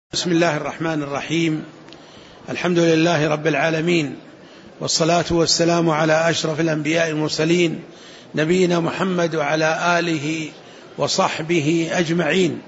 بسم الله الرحمن الرحيم. الحمد لله رب العالمين، والصلاة والسلام على أشرف الأنبياء المرسلين نبينا محمد وعلى آله وصحبه أجمعين.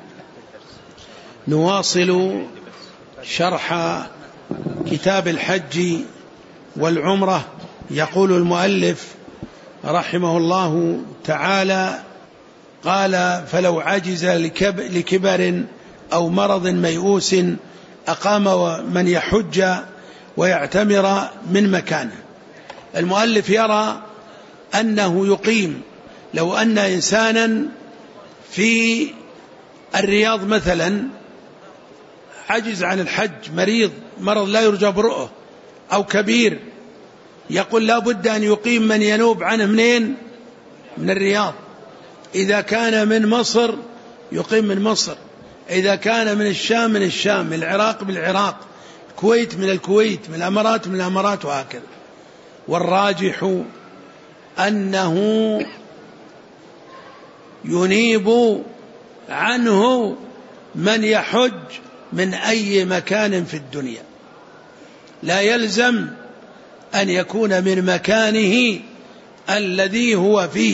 نواصل شرح كتاب الحج والعمرة. يقول المؤلف رحمه الله تعالى: قال: فلو عجز لكبر أو مرض ميؤوس أقام من يحج ويعتمر من مكانه. المؤلف يرى أنه يقيم، لو أن إنسانا في الرياض مثلا عجز عن الحج، مرض لا يرجى برؤه أو كبير، يقول لا بد أن يقيم من ينوب عنه منين؟ من الرياض. إذا كان من مصر يقيم من مصر، إذا كان من الشام من الشام، من العراق من العراق، الكويت من الكويت، من الأمارات من الأمارات، وهكذا. والراجح أنه ينيب عنه من يحج من أي مكان في الدنيا، لا يلزم أن يكون من مكانه الذي هو فيه.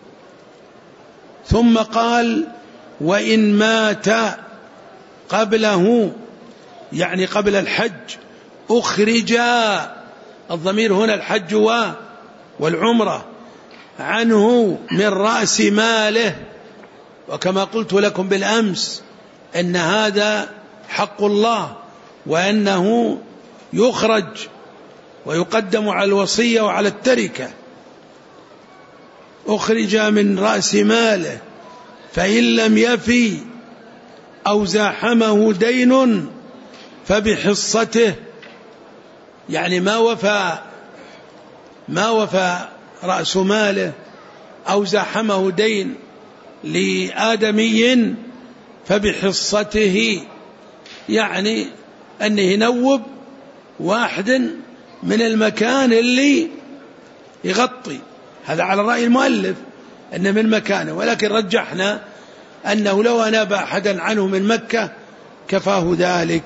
ثم قال: وإن مات قبله، يعني قبل الحج، أخرج، الضمير هنا الحج والعمرة، عنه من رأس ماله. وكما قلت لكم بالأمس إن هذا حق الله، وأنه يخرج ويقدم على الوصية وعلى التركة. أخرج من رأس ماله، فإن لم يفي أو زاحمه دين فبحصته، يعني ما وفى رأس ماله أو زاحمه دين لآدمي فبحصته، يعني أنه ينوب واحد من المكان اللي يغطي. هذا على رأي المؤلف أن من مكانه، ولكن رجحنا أنه لو أناب أحدا عنه من مكة كفاه ذلك.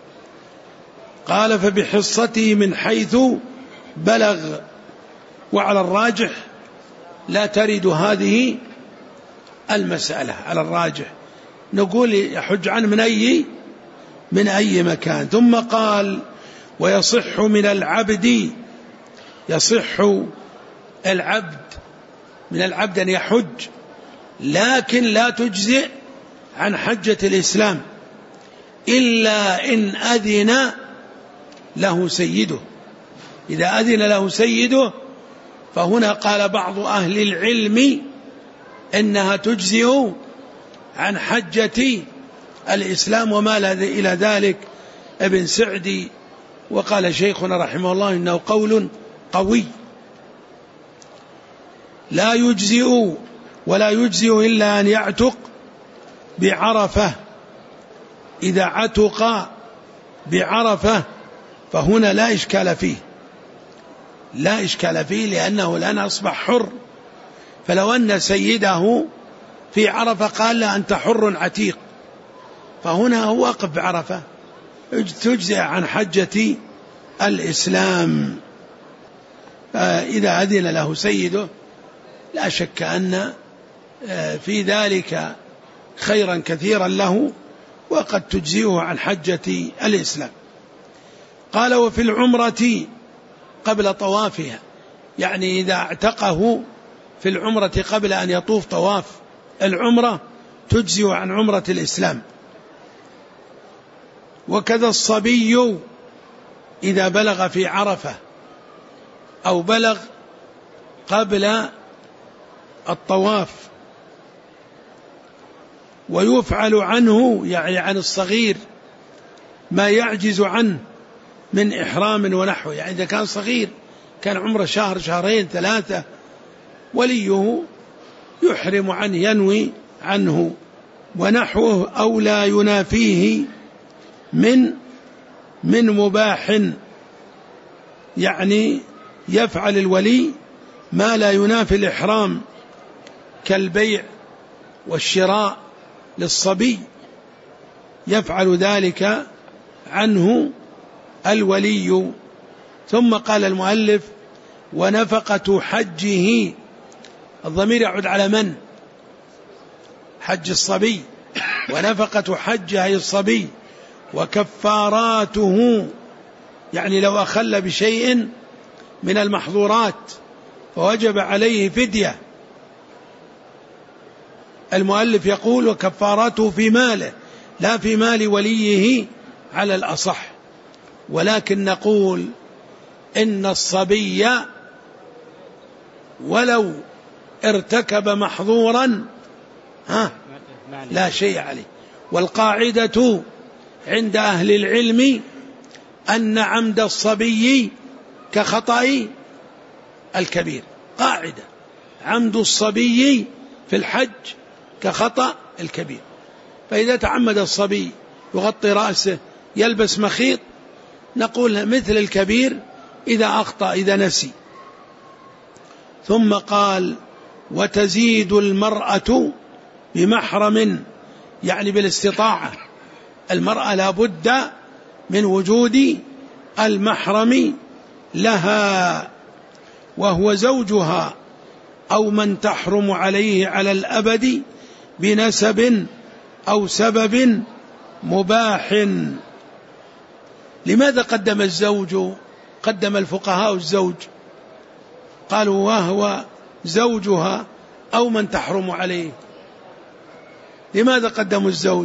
قال: فبحصته من حيث بلغ. وعلى الراجح لا ترد هذه المسألة، على الراجح نقول يحج عنه من أي مكان. ثم قال: ويصح من العبد، يصح العبد من العبد أن يحج، لكن لا تجزئ عن حجة الإسلام إلا إن أذن له سيده. إذا أذن له سيده فهنا قال بعض أهل العلم إنها تجزئ عن حجة الإسلام وما إلى ذلك ابن سعدي. وقال شيخنا رحمه الله إنه قول قوي. لا يجزئ ولا يجزئ إلا أن يعتق بعرفة. إذا عتق بعرفة فهنا لا إشكال فيه، لا إشكال فيه، لأنه الآن أصبح حر. فلو أن سيده في عرفة قال له أنت حر عتيق، فهنا هو واقف بعرفة، تجزئ عن حجة الإسلام. إذا أذن له سيده لا شك أن في ذلك خيرا كثيرا له، وقد تجزئه عن حجة الإسلام. قال: وفي العمرة قبل طوافها، يعني إذا اعتقه في العمرة قبل أن يطوف طواف العمرة تجزئ عن عمرة الإسلام. وكذا الصبي إذا بلغ في عرفة أو بلغ قبل الطواف. ويفعل عنه، يعني عن الصغير، ما يعجز عنه من إحرام ونحوه. يعني إذا كان صغير كان عمره شهر شهرين ثلاثة، وليه يحرم عنه، ينوي عنه ونحوه، أو لا ينافيه من مباح، يعني يفعل الولي ما لا ينافي الإحرام كالبيع والشراء للصبي. يفعل ذلك عنه الولي. ثم قال المؤلف ونفقة حجه، الضمير يعود على من؟ حج الصبي، ونفقة حجه أي الصبي، وكفاراته يعني لو أخل بشيء من المحظورات فوجب عليه فدية. المؤلف يقول وكفاراته في ماله لا في مال وليه على الأصح، ولكن نقول إن الصبي ولو ارتكب محظورا لا شيء عليه. والقاعدة عند أهل العلم أن عمد الصبي كخطأ الكبير، قاعدة عمد الصبي في الحج كخطأ الكبير. فإذا تعمد الصبي يغطي رأسه يلبس مخيط نقول مثل الكبير إذا أخطأ إذا نسي. ثم قال وتزيد المرأة بمحرم يعني بالاستطاعة، المرأة لا بد من وجود المحرم لها وهو زوجها أو من تحرم عليه على الأبد بنسب أو سبب مباح. لماذا قدم الزوج؟ قدم الفقهاء الزوج، قالوا وهو زوجها أو من تحرم عليه. لماذا قدموا الزوج؟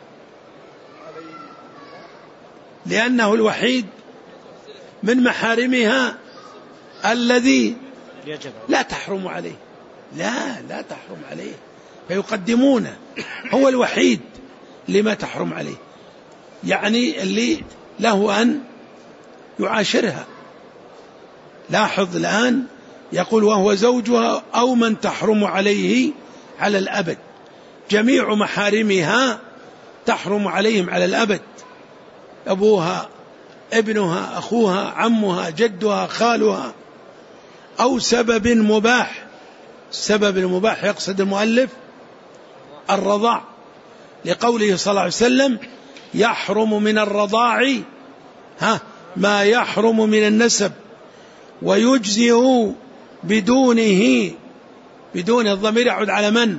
لأنه الوحيد من محارمها الذي لا تحرم عليه، لا تحرم عليه، فيقدمونه، هو الوحيد لما تحرم عليه، يعني اللي له أن يعاشرها. لاحظ الآن يقول وهو زوجها أو من تحرم عليه على الأبد، جميع محارمها تحرم عليهم على الأبد، أبوها، ابنها، أخوها، عمها، جدها، خالها، أو سبب مباح. السبب المباح يقصد المؤلف الرضاع، لقوله صلى الله عليه وسلم يحرم من الرضاع ما يحرم من النسب ويجزئ بدونه، بدون الضمير يعود على من؟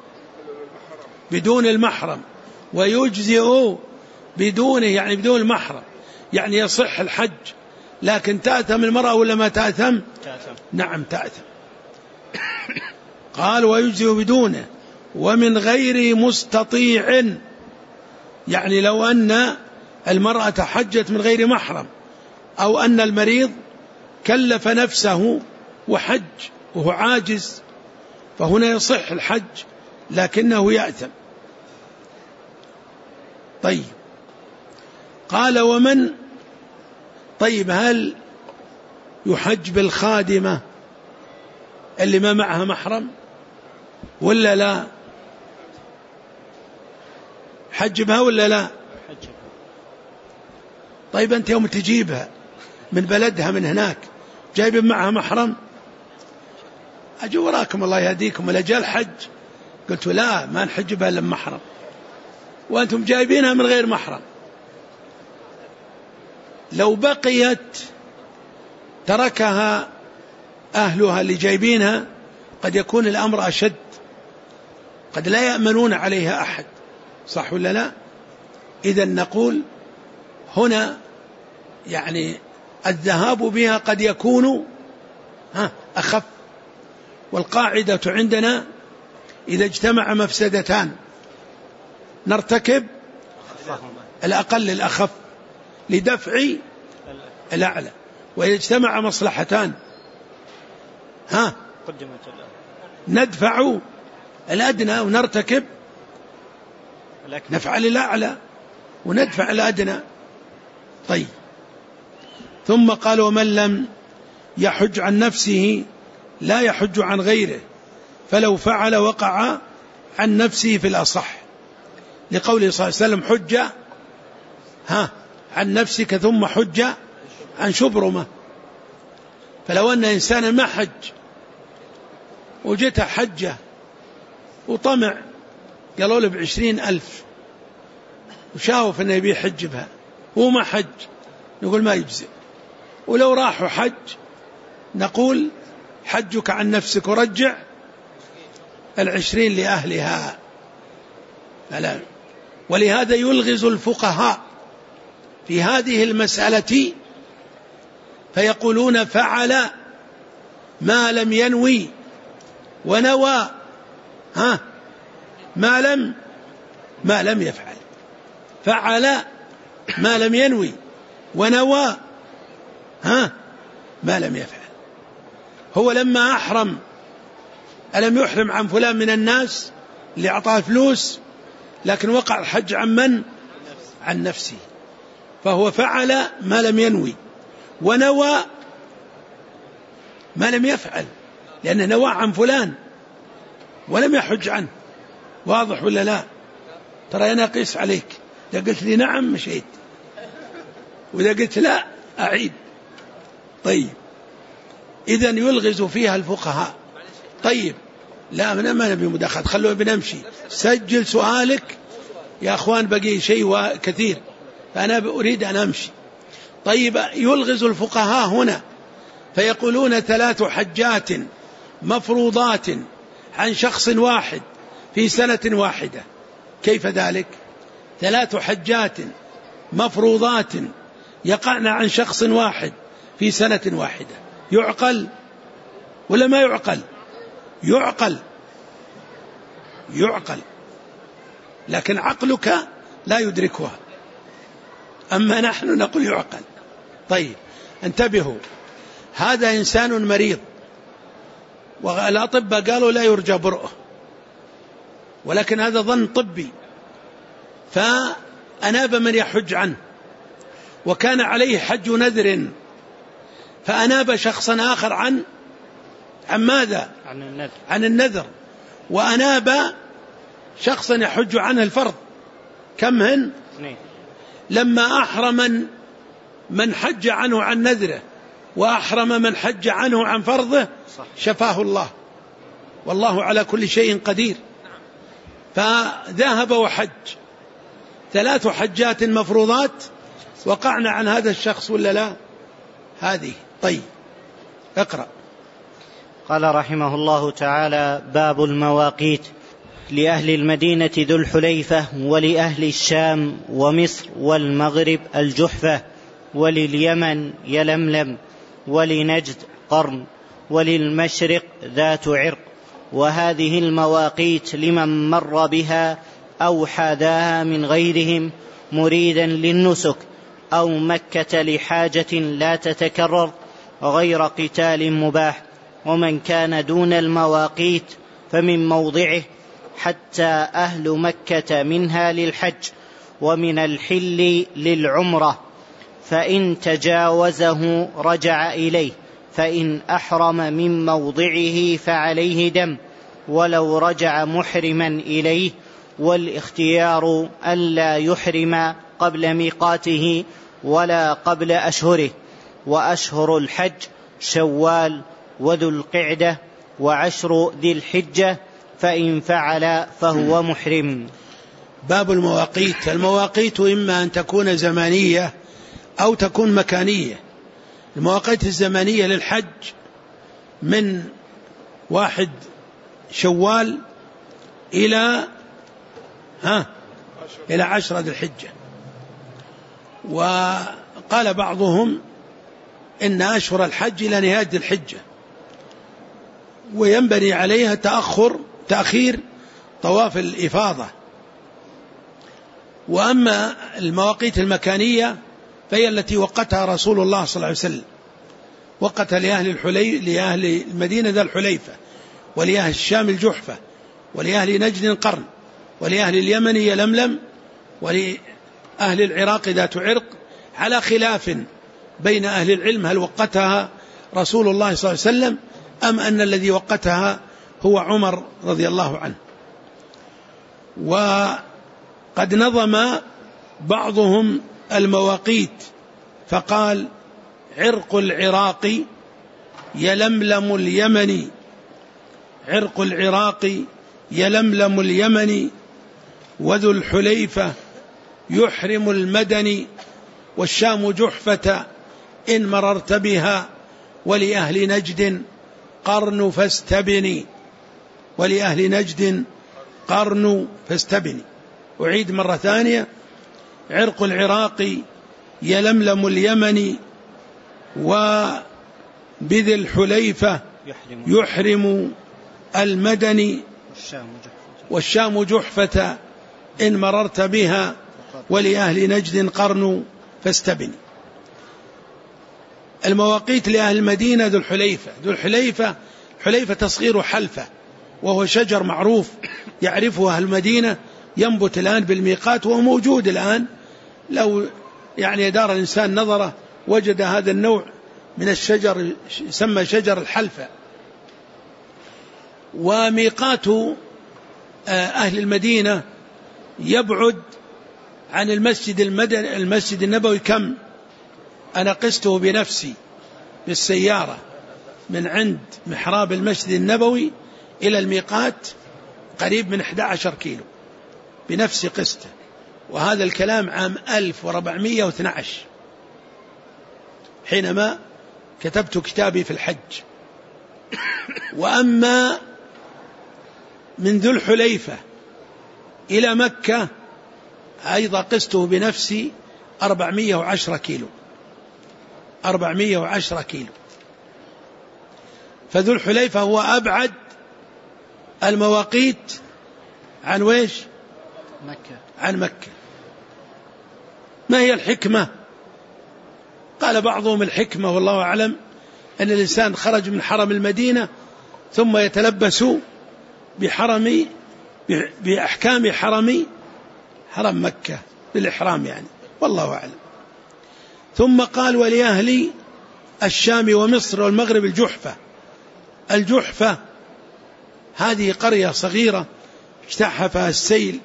بدون المحرم، ويجزئ بدونه يعني بدون المحرم، يعني يصح الحج، لكن تأثم المرأة ولا ما تأثم؟ نعم تأثم. قال ويجزئ بدونه ومن غير مستطيع، يعني لو أن المرأة حجت من غير محرم أو أن المريض كلف نفسه وحج وهو عاجز فهنا يصح الحج لكنه يأثم. طيب قال ومن، طيب هل يحج بالخادمة اللي ما معها محرم ولا لا؟ حج بها ولا لا؟ طيب أنت يوم تجيبها من بلدها من هناك جايب معها محرم، أجو وراكم الله يهديكم الأجال حج، قلت لا ما نحج بها لما محرم، وأنتم جايبينها من غير محرم. لو بقيت تركها أهلها اللي جايبينها قد يكون الأمر أشد، قد لا يأمنون عليها أحد، صح ولا لا؟ إذن نقول هنا يعني الذهاب بها قد يكون أخف. والقاعدة عندنا إذا اجتمع مفسدتان نرتكب الأقل الأخف لدفع الأعلى، وإذا اجتمع مصلحتان ندفع الأدنى ونرتكب نفعل الأعلى وندفع الأدنى. طيب ثم قال ومن لم يحج عن نفسه لا يحج عن غيره، فلو فعل وقع عن نفسه في الأصح، لقوله صلى الله عليه وسلم حج عن نفسك ثم حج عن شبرمة. فلو أن إنسانا ما حج وجته حجة وطمع قالوا له ب20,000 وشاوف أنه يبي يحج بها هو ما حج، نقول ما يجزئ. ولو راحوا حج نقول حجك عن نفسك ورجع 20 لأهلها. فلا. ولهذا يلغز الفقهاء في هذه المسألة فيقولون فعل ما لم ينوي ونوى ما لم يفعل. فعل ما لم ينوي ونوى ما لم يفعل. هو لما أحرم ألم يحرم عن فلان من الناس اللي أعطاه فلوس، لكن وقع الحج عن من؟ عن نفسه. فهو فعل ما لم ينوي ونوى ما لم يفعل، لأنه نوى عن فلان ولم يحج عنه. واضح ولا لا؟ ترى أنا أقيس عليك، إذا قلت لي نعم مشيت، وإذا قلت لا أعيد. طيب إذن يلغز فيها الفقهاء. طيب لا ما نبي مداخلة، خلوه بنمشي. سجل سؤالك يا أخوان، بقي شيء كثير فأنا أريد أن أمشي. طيب يلغز الفقهاء هنا فيقولون 3 حجات مفروضات عن شخص واحد في سنة واحدة. كيف ذلك؟ 3 حجات مفروضات يقعن عن شخص واحد في سنة واحدة، يعقل ولا ما يعقل؟ يعقل، لكن عقلك لا يدركها، أما نحن نقول يعقل. طيب انتبهوا، هذا إنسان مريض والأطباء قالوا لا يرجى برؤه، ولكن هذا ظن طبي، فأناب من يحج عنه، وكان عليه حج نذر، فأناب شخصا آخر عن ماذا؟ عن النذر. وأناب شخصا يحج عنه الفرض. كم هن؟ 2. لما أحرم من حج عنه عن نذره وأحرم من حج عنه عن فرضه شفاه الله، والله على كل شيء قدير. فذهب وحج 3 حجات مفروضات وقعنا عن هذا الشخص ولا لا؟ هذه. طيب اقرأ. قال رحمه الله تعالى: باب المواقيت. لأهل المدينة ذو الحليفة، ولأهل الشام ومصر والمغرب الجحفة، ولليمن يلملم، ولنجد قرن، وللمشرق ذات عرق. وهذه المواقيت لمن مر بها أو حاذاها من غيرهم مريدا للنسك، أو مكة لحاجة لا تتكرر غير قتال مباح. ومن كان دون المواقيت فمن موضعه حتى أهل مكة منها للحج، ومن الحل للعمرة، فإن تجاوزه رجع إليه. فإن أحرم من موضعه فعليه دم ولو رجع محرما إليه، والاختيار ألا يحرم قبل ميقاته ولا قبل أشهره. وأشهر الحج شوال وذو القعدة وعشر ذي الحجة، فإن فعل فهو محرم. باب المواقيت. المواقيت إما أن تكون زمانية أو تكون مكانية. المواقيت الزمانية للحج من 1 شوال إلى 10 ذي الحجة. وقال بعضهم إن أشهر الحج إلى نهاية ذي الحجة، وينبني عليها تأخير طواف الإفاضة. وأما المواقيت المكانية فهي التي وقتها رسول الله صلى الله عليه وسلم، وقت لأهل المدينة ذا الحليفة، ولأهل الشام الجحفة، ولأهل نجد قرن، ولأهل اليمن يلملم، ولأهل العراق ذات عرق، على خلاف بين أهل العلم هل وقتها رسول الله صلى الله عليه وسلم أم أن الذي وقتها هو عمر رضي الله عنه. وقد نظم بعضهم المواقيت فقال: عرق العراق يلملم اليمن، عرق العراق يلملم اليمن، وذو الحليفة يحرم المدني والشام جحفة إن مررت بها ولأهل نجد قرن فاستبني. ولأهل نجد قرن فاستبني. أعيد مرة ثانية: عرق العراق يلملم اليمن وبذي الحليفة يحرم المدني والشام جحفة إن مررت بها ولأهل نجد قرن فاستبني. المواقيت لأهل المدينة ذو الحليفة. ذو الحليفة، حليفة تصغير حلفة، وهو شجر معروف يعرفه أهل المدينة، ينبت الآن بالميقات وهو موجود الآن. لو يعني دار الإنسان نظره وجد هذا النوع من الشجر يسمى شجر الحلفة. وميقات أهل المدينة يبعد عن المسجد النبوي كم؟ أنا قسته بنفسي بالسيارة من عند محراب المسجد النبوي إلى الميقات قريب من 11 كيلو بنفسي قسته، وهذا الكلام عام 1412 حينما كتبت كتابي في الحج. وأما من ذو الحليفة إلى مكة أيضا قسته بنفسي 410 كيلو، 410 كيلو. فذو الحليفة هو أبعد المواقيت عن ويش؟ مكة. عن مكة. ما هي الحكمة؟ قال بعضهم الحكمة والله أعلم أن الإنسان خرج من حرم المدينة ثم يتلبس بأحكام حرم مكة بالإحرام يعني، والله أعلم. ثم قال: ولأهل الشام ومصر والمغرب الجحفة. الجحفة هذه قرية صغيرة اجتاحها السيل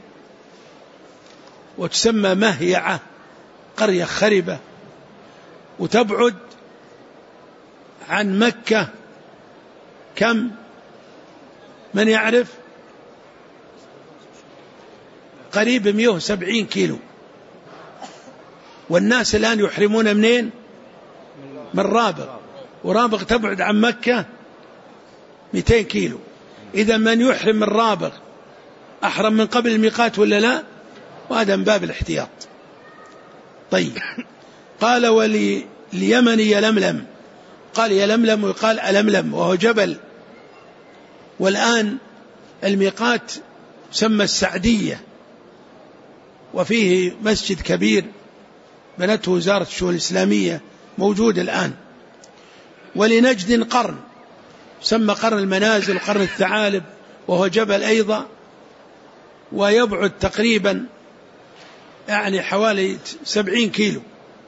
وتسمى مهيعة، قرية خربة، وتبعد عن مكة كم؟ من يعرف؟ قريب 170 كيلو. والناس الآن يحرمون منين؟ من رابغ، ورابغ تبعد عن مكة 200 كيلو. إذا من يحرم من رابغ أحرم من قبل الميقات ولا لا؟ وهذا من باب الاحتياط. طيب، قال: ولليمن يلملم. قال يلملم ويقال ألملم، وهو جبل. والآن الميقات سمى السعدية، وفيه مسجد كبير بنته وزارة الشؤون الإسلامية موجود الآن. ولنجد قرن، سمى قرن المنازل وقرن الثعالب، وهو جبل أيضا، ويبعد تقريبا يعني حوالي 70 كيلو.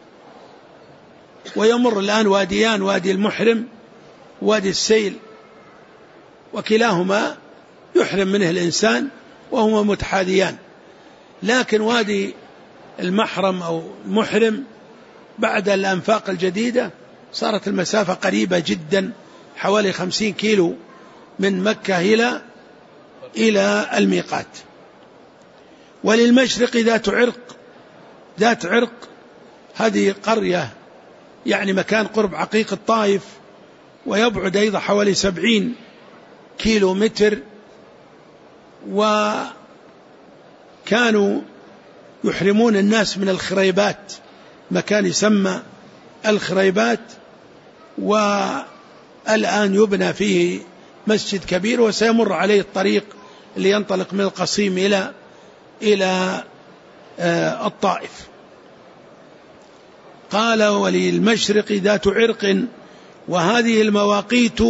ويمر الآن واديان، وادي المحرم وادي السيل، وكلاهما يحرم منه الإنسان وهما متحاذيان. لكن وادي المحرم أو المحرم بعد الأنفاق الجديدة صارت المسافة قريبة جدا، حوالي 50 كيلو من مكة إلى الميقات. وللمشرق ذات عرق هذه قرية يعني مكان قرب عقيق الطائف، ويبعد أيضا حوالي 70 كيلو متر. وكانوا يحرمون الناس من الخريبات، مكان يسمى الخريبات، والآن يبنى فيه مسجد كبير، وسيمر عليه الطريق اللي ينطلق من القصيم إلى الطائف. قال: وللمشرق ذات عرق. وهذه المواقيت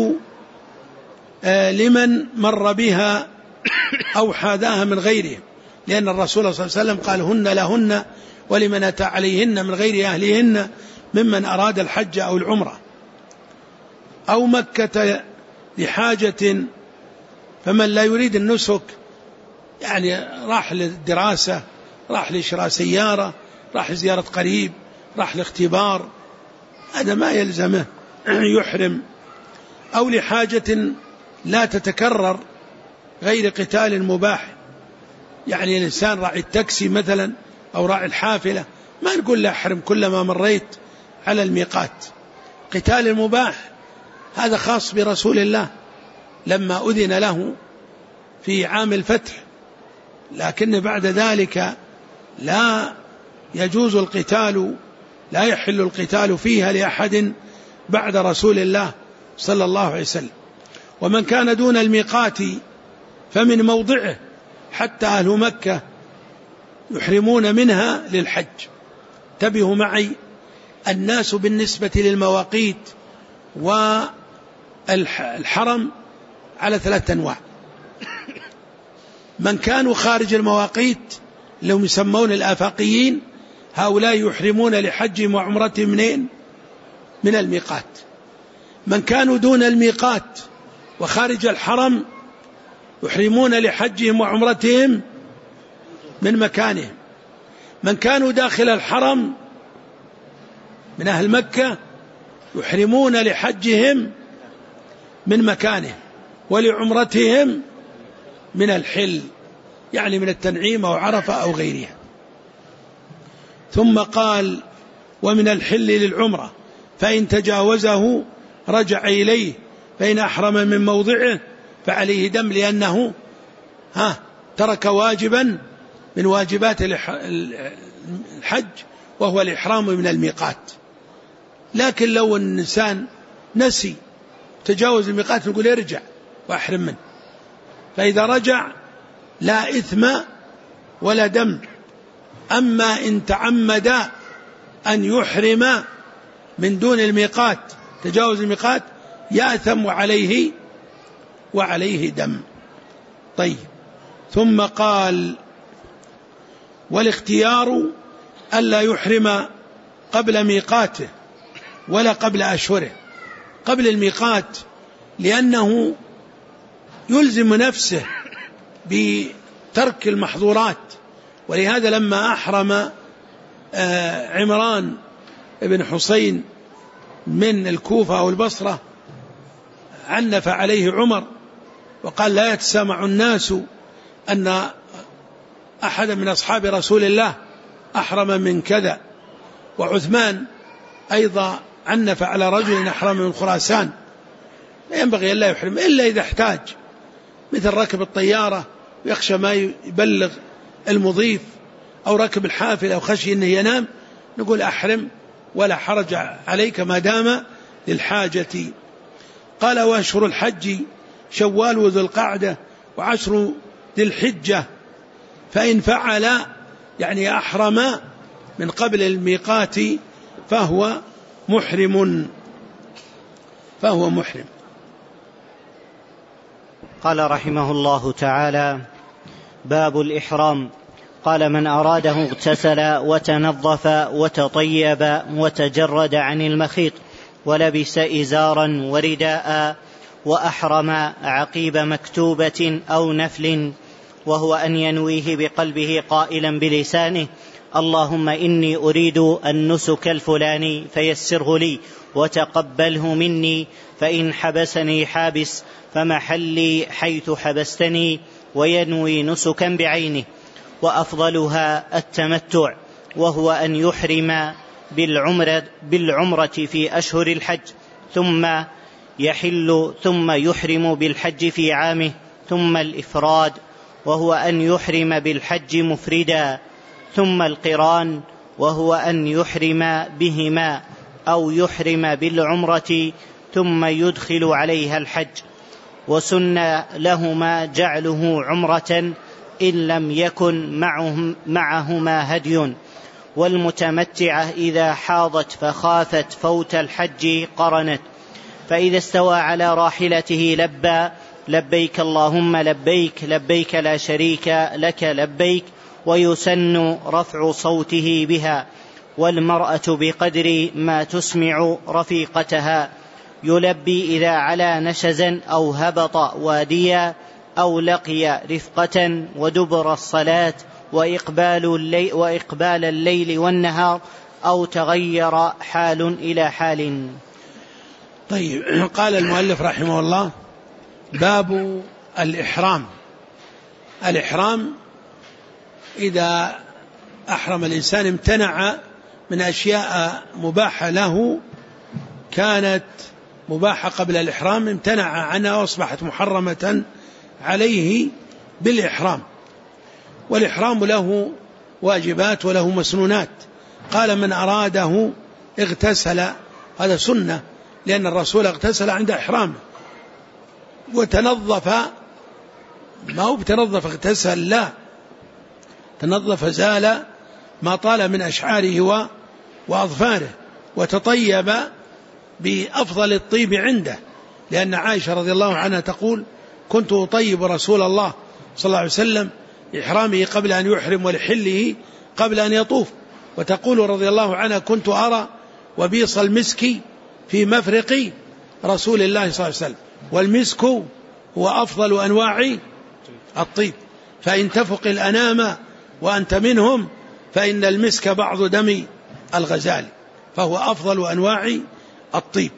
لمن مر بها أو حاذاها من غيره، لأن الرسول صلى الله عليه وسلم قال: هن لهن ولمن أتى عليهن من غير أهلهن ممن أراد الحج أو العمرة، أو مكة لحاجة. فمن لا يريد النسك يعني راح للدراسة، راح لشراء سيارة، راح لزيارة قريب، راح لاختبار، هذا ما يلزمه يحرم. أو لحاجة لا تتكرر غير قتال مباح، يعني الإنسان راعي التاكسي مثلا أو راعي الحافلة ما نقول له احرم كلما مريت على الميقات. قتال المباح هذا خاص برسول الله لما أذن له في عام الفتح، لكن بعد ذلك لا يجوز القتال، لا يحل القتال فيها لأحد بعد رسول الله صلى الله عليه وسلم. ومن كان دون الميقات فمن موضعه حتى أهل مكة يحرمون منها للحج. انتبهوا معي، الناس بالنسبة للمواقيت والحرم على 3 أنواع. من كانوا خارج المواقيت لهم يسمون الآفاقيين، هؤلاء يحرمون لحجهم وعمرتهم منين؟ من الميقات. من كانوا دون الميقات وخارج الحرم يحرمون لحجهم وعمرتهم من مكانهم. من كانوا داخل الحرم من أهل مكة يحرمون لحجهم من مكانهم ولعمرتهم من الحل، يعني من التنعيم أو عرفة أو غيرها. ثم قال ومن الحل للعمرة فإن تجاوزه رجع إليه، فإن أحرم من موضعه فعليه دم، لأنه ترك واجبا من واجبات الحج وهو الإحرام من الميقات. لكن لو الإنسان نسي تجاوز الميقات نقول ارجع وأحرم منه، فإذا رجع لا إثم ولا دم. أما إن تعمد أن يحرم من دون الميقات تجاوز الميقات يأثم وعليه دم. طيب، ثم قال والاختيار ألا يحرم قبل ميقاته ولا قبل أشهره. قبل الميقات لأنه يلزم نفسه بترك المحظورات، ولهذا لما أحرم عمران بن حسين من الكوفة أو البصرة عنف عليه عمر وقال لا يتسامع الناس أن أحد من أصحاب رسول الله أحرم من كذا. وعثمان أيضا عنف على رجل أحرم من خراسان، لا ينبغي أن لا يحرم إلا إذا احتاج، مثل ركب الطيارة ويخشى ما يبلغ المضيف، أو ركب الحافلة أو خشي أنه ينام، نقول أحرم ولا حرج عليك ما دام للحاجة. قال وأشهر الحج شوال وذو القعدة وعشر ذي الحجة، فإن فعل يعني أحرم من قبل الميقات فهو محرم. قال رحمه الله تعالى باب الإحرام. قال من أراده اغتسل وتنظف وتطيب وتجرد عن المخيط ولبس إزارا ورداء وأحرم عقيب مكتوبة أو نفل، وهو أن ينويه بقلبه قائلا بلسانه اللهم إني أريد النسك الفلاني فيسره لي وتقبله مني، فإن حبسني حابس فمحلي حيث حبستني، وينوي نسكا بعينه. وأفضلها التمتع، وهو أن يحرم بالعمرة في أشهر الحج ثم يحل ثم يحرم بالحج في عامه، ثم الإفراد وهو أن يحرم بالحج مفردا، ثم القران وهو أن يحرم بهما أو يحرم بالعمرة ثم يدخل عليها الحج. وسن لهما جعله عمرة إن لم يكن معهما هدي. والمتمتعة إذا حاضت فخافت فوت الحج قرنت، فإذا استوى على راحلته لبى لبيك اللهم لبيك لبيك لا شريك لك لبيك، ويسن رفع صوته بها. والمرأة بقدر ما تسمع رفيقتها، يلبي إذا علا نشزا أو هبط واديا أو لقي رفقة ودبر الصلاة وإقبال الليل والنهار أو تغير حال إلى حال. طيب، قال المؤلف رحمه الله باب الإحرام. الإحرام إذا أحرم الإنسان امتنع من أشياء مباحة له كانت مباحة قبل الإحرام، امتنع عنها وأصبحت محرمة عليه بالإحرام. والإحرام له واجبات وله مسنونات. قال من أراده اغتسل، هذا سنة، لأن الرسول اغتسل عند إحرامه وتنظف، ما هو بتنظف اغتسل، لا، تنظف زال ما طال من أشعاره وأظفاره، وتطيب بأفضل الطيب عنده، لأن عائشة رضي الله عنها تقول كنت أطيب رسول الله صلى الله عليه وسلم إحرامه قبل أن يحرم ولحله قبل أن يطوف. وتقول رضي الله عنها كنت أرى وبيص المسك في مفرق رسول الله صلى الله عليه وسلم، والمسك هو أفضل أنواع الطيب، فإن تفق الأنام وأنت منهم فإن المسك بعض دم الغزال، فهو أفضل أنواع الطيب.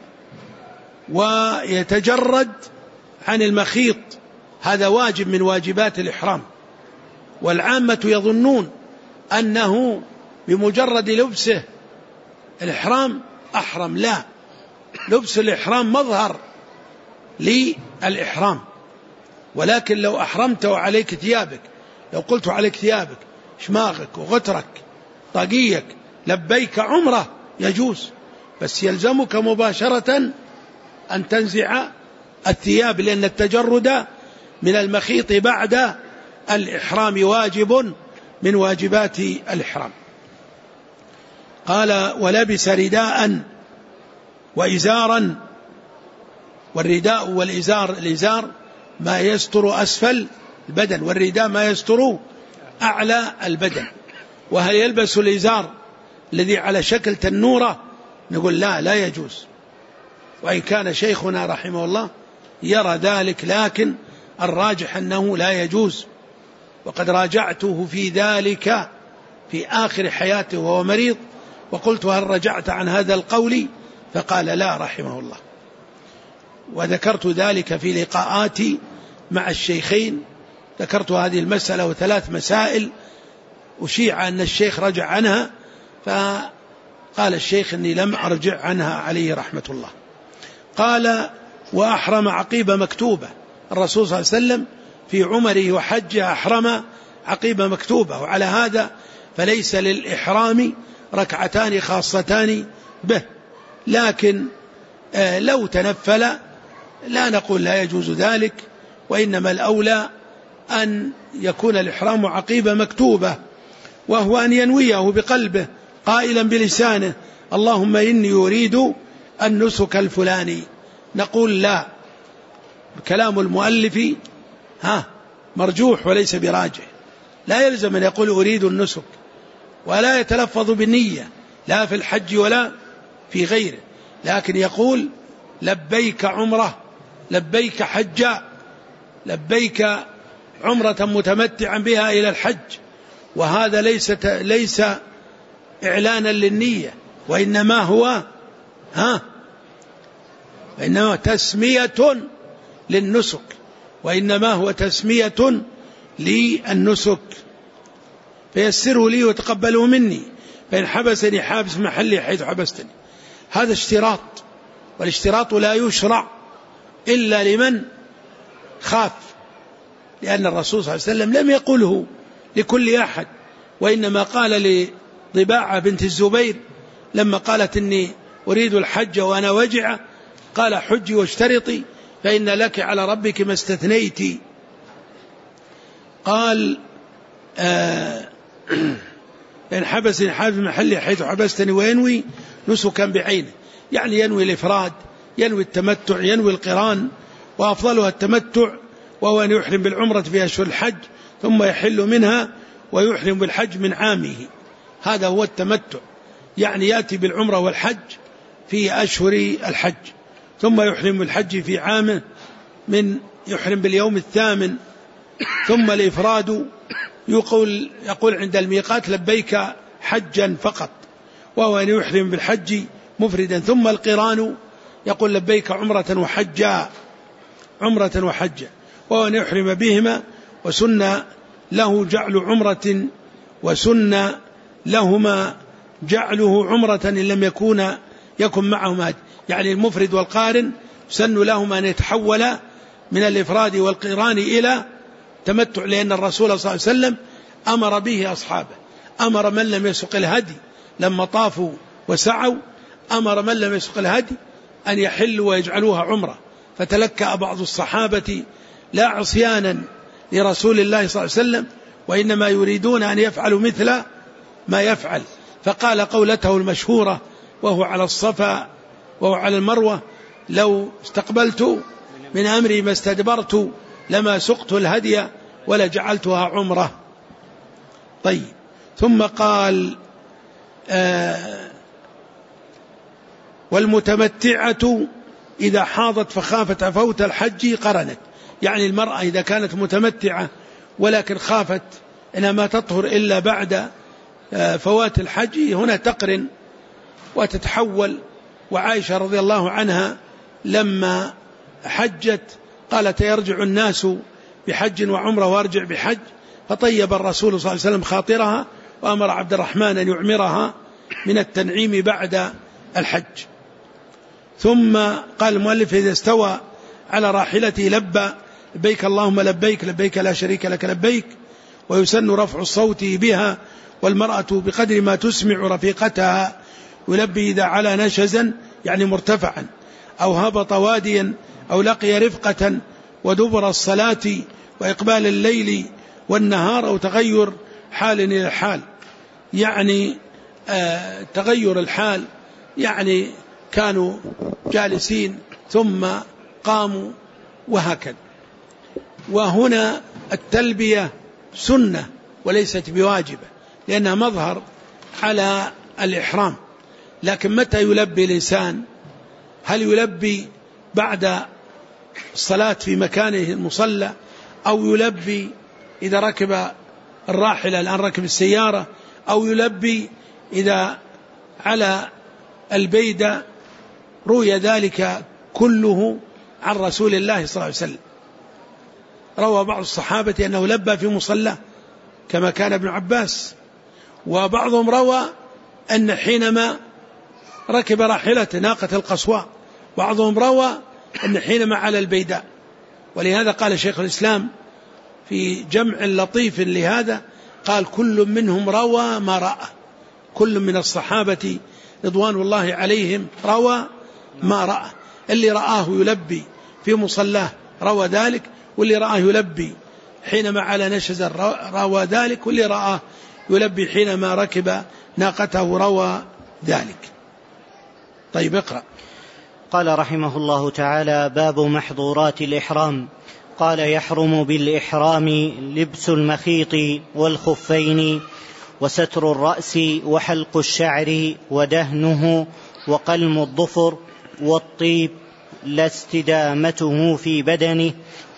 ويتجرد عن المخيط، هذا واجب من واجبات الإحرام. والعامة يظنون أنه بمجرد لبسه الإحرام أحرم، لا، لبس الإحرام مظهر للإحرام، ولكن لو أحرمت وعليك ثيابك، لو قلت عليك ثيابك شماغك وغترك طاقيك لبيك عمره يجوز، بس يلزمك مباشرة أن تنزع الثياب، لأن التجرد من المخيط بعد الإحرام واجب من واجبات الإحرام. قال ولبس رداء وإزارا، والرداء والإزار، الإزار ما يستر أسفل البدن، والرداء ما يستر أعلى البدن. وهل يلبس الإزار الذي على شكل تنورة؟ نقول لا يجوز، وإن كان شيخنا رحمه الله يرى ذلك، لكن الراجح أنه لا يجوز، وقد راجعته في ذلك في آخر حياته وهو مريض، وقلت هل رجعت عن هذا القول؟ فقال لا رحمه الله. وذكرت ذلك في لقاءاتي مع الشيخين، ذكرت هذه المسألة وثلاث مسائل أشيع أن الشيخ رجع عنها، فقال الشيخ إني لم أرجع عنها عليه رحمة الله. قال وأحرم عقيب مكتوبة، الرسول صلى الله عليه وسلم في عمره وحجه أحرم عقيب مكتوبة، وعلى هذا فليس للإحرام ركعتان خاصتان به، لكن لو تنفل لا نقول لا يجوز ذلك، وإنما الأولى أن يكون الإحرام عقيب مكتوبة، وهو أن ينويه بقلبه قائلا بلسانه اللهم إني أريد النسك الفلاني. نقول لا، كلام المؤلف مرجوح وليس براجح، لا يلزم أن يقول أريد النسك، ولا يتلفظ بالنية لا في الحج ولا في غيره، لكن يقول لبيك عمره، لبيك حجا، لبيك عمرة متمتعا بها إلى الحج. وهذا ليس إعلانا للنية، وإنما هو إنما تسمية للنسك، وإنما هو تسمية للنسك. فيسره لي وتقبله مني، فإن حبسني حابس محلي حيث حبستني. هذا اشتراط، والاشتراط لا يشرع إلا لمن خاف، لأن الرسول صلى الله عليه وسلم لم يقله لكل أحد، وإنما قال لضباعة بنت الزبير لما قالت إني أريد الحج وأنا وجعة، قال حجي واشترطي فإن لك على ربك ما استثنيتي. قال إن حبسني حابس محلي حيث حبستني، وينوي نسكا بعينه، يعني ينوي الإفراد، ينوي التمتع، ينوي القران، وأفضلها التمتع، وهو أن يحرم بالعمرة في أشهر الحج ثم يحل منها ويحرم بالحج من عامه. هذا هو التمتع، يعني يأتي بالعمرة والحج في أشهر الحج، ثم يحرم بالحج في عامه، من يحرم باليوم الثامن. ثم الإفراد يقول عند الميقات لبيك حجا فقط، وهو أن يحرم بالحج مفردا. ثم القران يقول لبيك عمرة وحجا، عمرة وحجا، وهو أن يحرم بهما، وسن له جعل عمرة وسن لهما جعله عمرة إن لم يكن معهما هدي. يعني المفرد والقارن سن لهما أن يتحول من الإفراد والقران إلى تمتع، لأن الرسول صلى الله عليه وسلم أمر به أصحابه، أمر من لم يسق الهدي لما طافوا وسعوا، أمر من لم يسق الهدي أن يحلوا ويجعلوها عمرة. فتلكأ بعض الصحابة لا عصيانا لرسول الله صلى الله عليه وسلم، وإنما يريدون أن يفعلوا مثل ما يفعل، فقال قولته المشهورة وهو على الصفا وهو على المروة: لو استقبلت من أمري ما استدبرت لما سقت الهدي ولا جعلتها عمرة. طيب، ثم قال: والمتمتعة إذا حاضت فخافت فوت الحج قرنت. يعني المرأة إذا كانت متمتعة ولكن خافت إنها ما تطهر إلا بعد فوات الحج، هنا تقرن وتتحول. وعائشة رضي الله عنها لما حجت قالت: يرجع الناس بحج وعمرة وارجع بحج، فطيب الرسول صلى الله عليه وسلم خاطرها وأمر عبد الرحمن أن يعمرها من التنعيم بعد الحج. ثم قال المؤلف: إذا استوى على راحلته لبى لبيك اللهم لبيك لبيك لا شريك لك لبيك. ويسن رفع الصوت بها، والمرأة بقدر ما تسمع رفيقتها يلبي إذا علا نشزا يعني مرتفعا، أو هبط واديا، أو لقي رفقة، ودبر الصلاة، وإقبال الليل والنهار، أو تغير حال إلى حال. يعني تغير الحال يعني كانوا جالسين ثم قاموا وهكذا. وهنا التلبية سنة وليست بواجبة، لأنها مظهر على الإحرام. لكن متى يلبي الإنسان؟ هل يلبي بعد الصلاة في مكانه المصلى، أو يلبي إذا ركب الراحلة الآن ركب السيارة، أو يلبي إذا على البيدة؟ روي ذلك كله عن رسول الله صلى الله عليه وسلم. روى بعض الصحابة أنه لبى في مصلى كما كان ابن عباس، وبعضهم روى أن حينما ركب راحلة ناقة القصواء، بعضهم روى أن حينما على البيداء. ولهذا قال شيخ الإسلام في جمع لطيف لهذا، قال: كل منهم روى ما رأى. كل من الصحابة رضوان الله عليهم روى ما رأى. اللي رآه يلبي في مصلاه روى ذلك، واللي رآه يلبي حينما على نشز روى ذلك، واللي رآه يلبي حينما ركب ناقته روى ذلك. طيب، اقرأ. قال رحمه الله تعالى: باب محظورات الإحرام. قال: يحرم بالإحرام لبس المخيط والخفين، وستر الرأس، وحلق الشعر، ودهنه، وقلم الظفر، والطيب، لا استدامته في بدنه،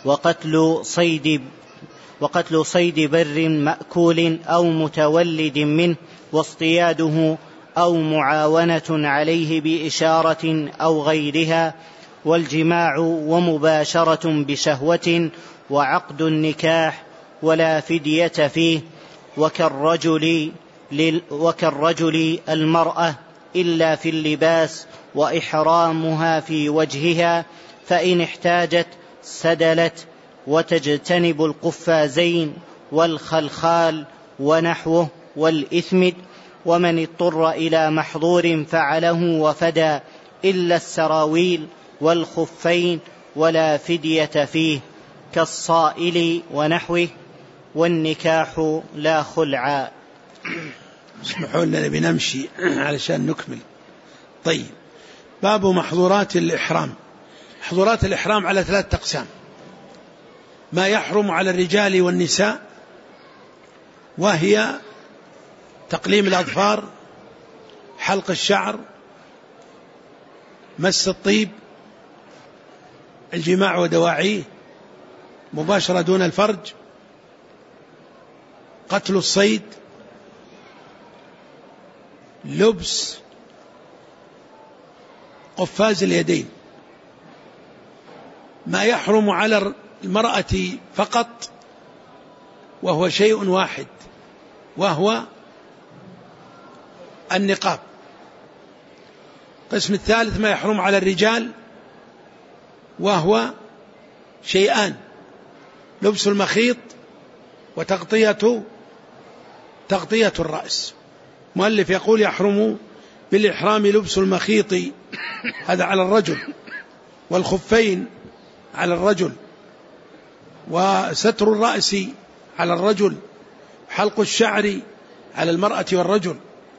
وقتل صيد بر مأكول أو متولد منه، واصطياده أو معاونة عليه بإشارة أو غيرها، والجماع ومباشرة بشهوة، وعقد النكاح، ولا فدية فيه، وكالرجل المرأة إلا في اللباس، وإحرامها في وجهها، فإن احتاجت سدلت، وتجتنب القفازين والخلخال ونحوه والإثمد. ومن اضطر إلى محظور فعله وفدى، إلا السراويل والخفين، ولا فدية فيه، كالصائل ونحوه، والنكاح لا خلع. اسمحوا لنا بنمشي علشان نكمل. طيب، باب محظورات الإحرام. محظورات الإحرام على 3 أقسام: ما يحرم على الرجال والنساء، وهي تقليم الأظفار، حلق الشعر، مس الطيب، الجماع ودواعيه، مباشرة دون الفرج، قتل الصيد، لبس قفاز اليدين. ما يحرم على المرأة فقط وهو شيء واحد، وهو النقاب. القسم الثالث ما يحرم على الرجال، وهو شيئان: لبس المخيط وتغطية الرأس. مؤلف يقول: يحرم بالإحرام لبس المخيط، هذا على الرجل، والخفين على الرجل، وستر الرأس على الرجل، حلق الشعر على المرأة والرجل،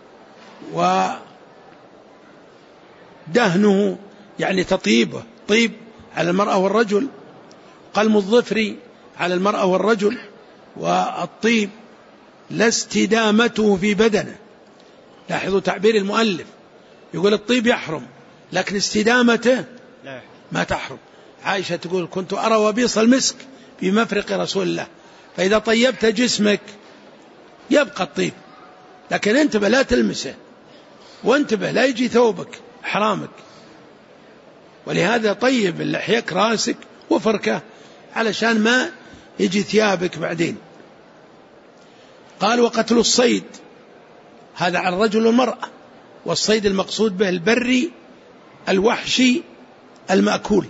ودهنه يعني تطيبه، طيب على المرأة والرجل، قلم الظفر على المرأة والرجل. والطيب لا استدامته في بدنه. لاحظوا تعبير المؤلف، يقول الطيب يحرم لكن استدامته ما تحرم. عائشة تقول: كنت أرى وبيص المسك في مفرق رسول الله، فإذا طيبت جسمك يبقى الطيب، لكن انتبه لا تلمسه، وانتبه لا يجي ثوبك حرامك. ولهذا طيب اللحيك راسك وفركه علشان ما يجي ثيابك بعدين. قال: وقتل الصيد، هذا على الرجل والمرأة، والصيد المقصود به البري الوحشي المأكول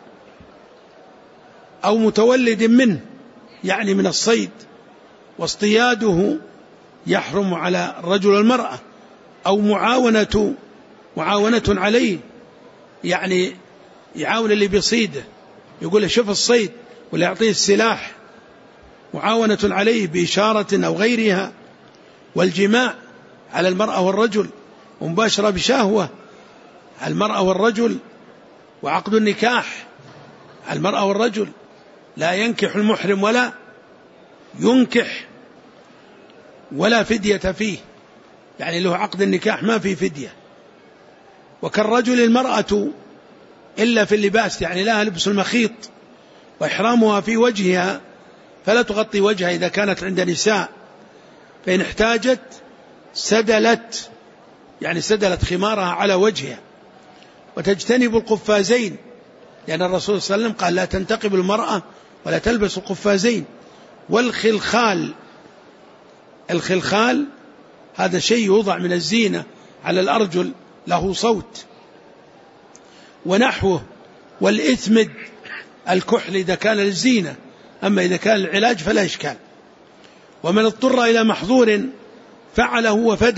أو متولد منه، يعني من الصيد. واصطياده يحرم على الرجل والمرأة، أو معاونة عليه، يعني يعاون اللي بيصيده، يقول له شوف الصيد، ولا يعطيه السلاح، معاونة عليه بإشارة أو غيرها. والجماع على المرأة والرجل، ومباشرة بشهوة على المرأة والرجل. وعقد النكاح على المرأة والرجل، لا ينكح المحرم ولا ينكح ولا فدية فيه، يعني له عقد النكاح ما في فدية. وكالرجل المرأة إلا في اللباس، يعني لها لبس المخيط، وإحرامها في وجهها، فلا تغطي وجهها إذا كانت عند نساء، فإن احتاجت سدلت، يعني سدلت خمارها على وجهها. وتجتنب القفازين، لأن الرسول صلى الله عليه وسلم قال: لا تنتقب المرأة ولا تلبس القفازين. والخلخال، الخلخال هذا شيء يوضع من الزينة على الأرجل، له صوت. ونحوه. والإثمد الكحل إذا كان للزينة، أما إذا كان العلاج فلا إشكال. ومن اضطر إلى محظور فعله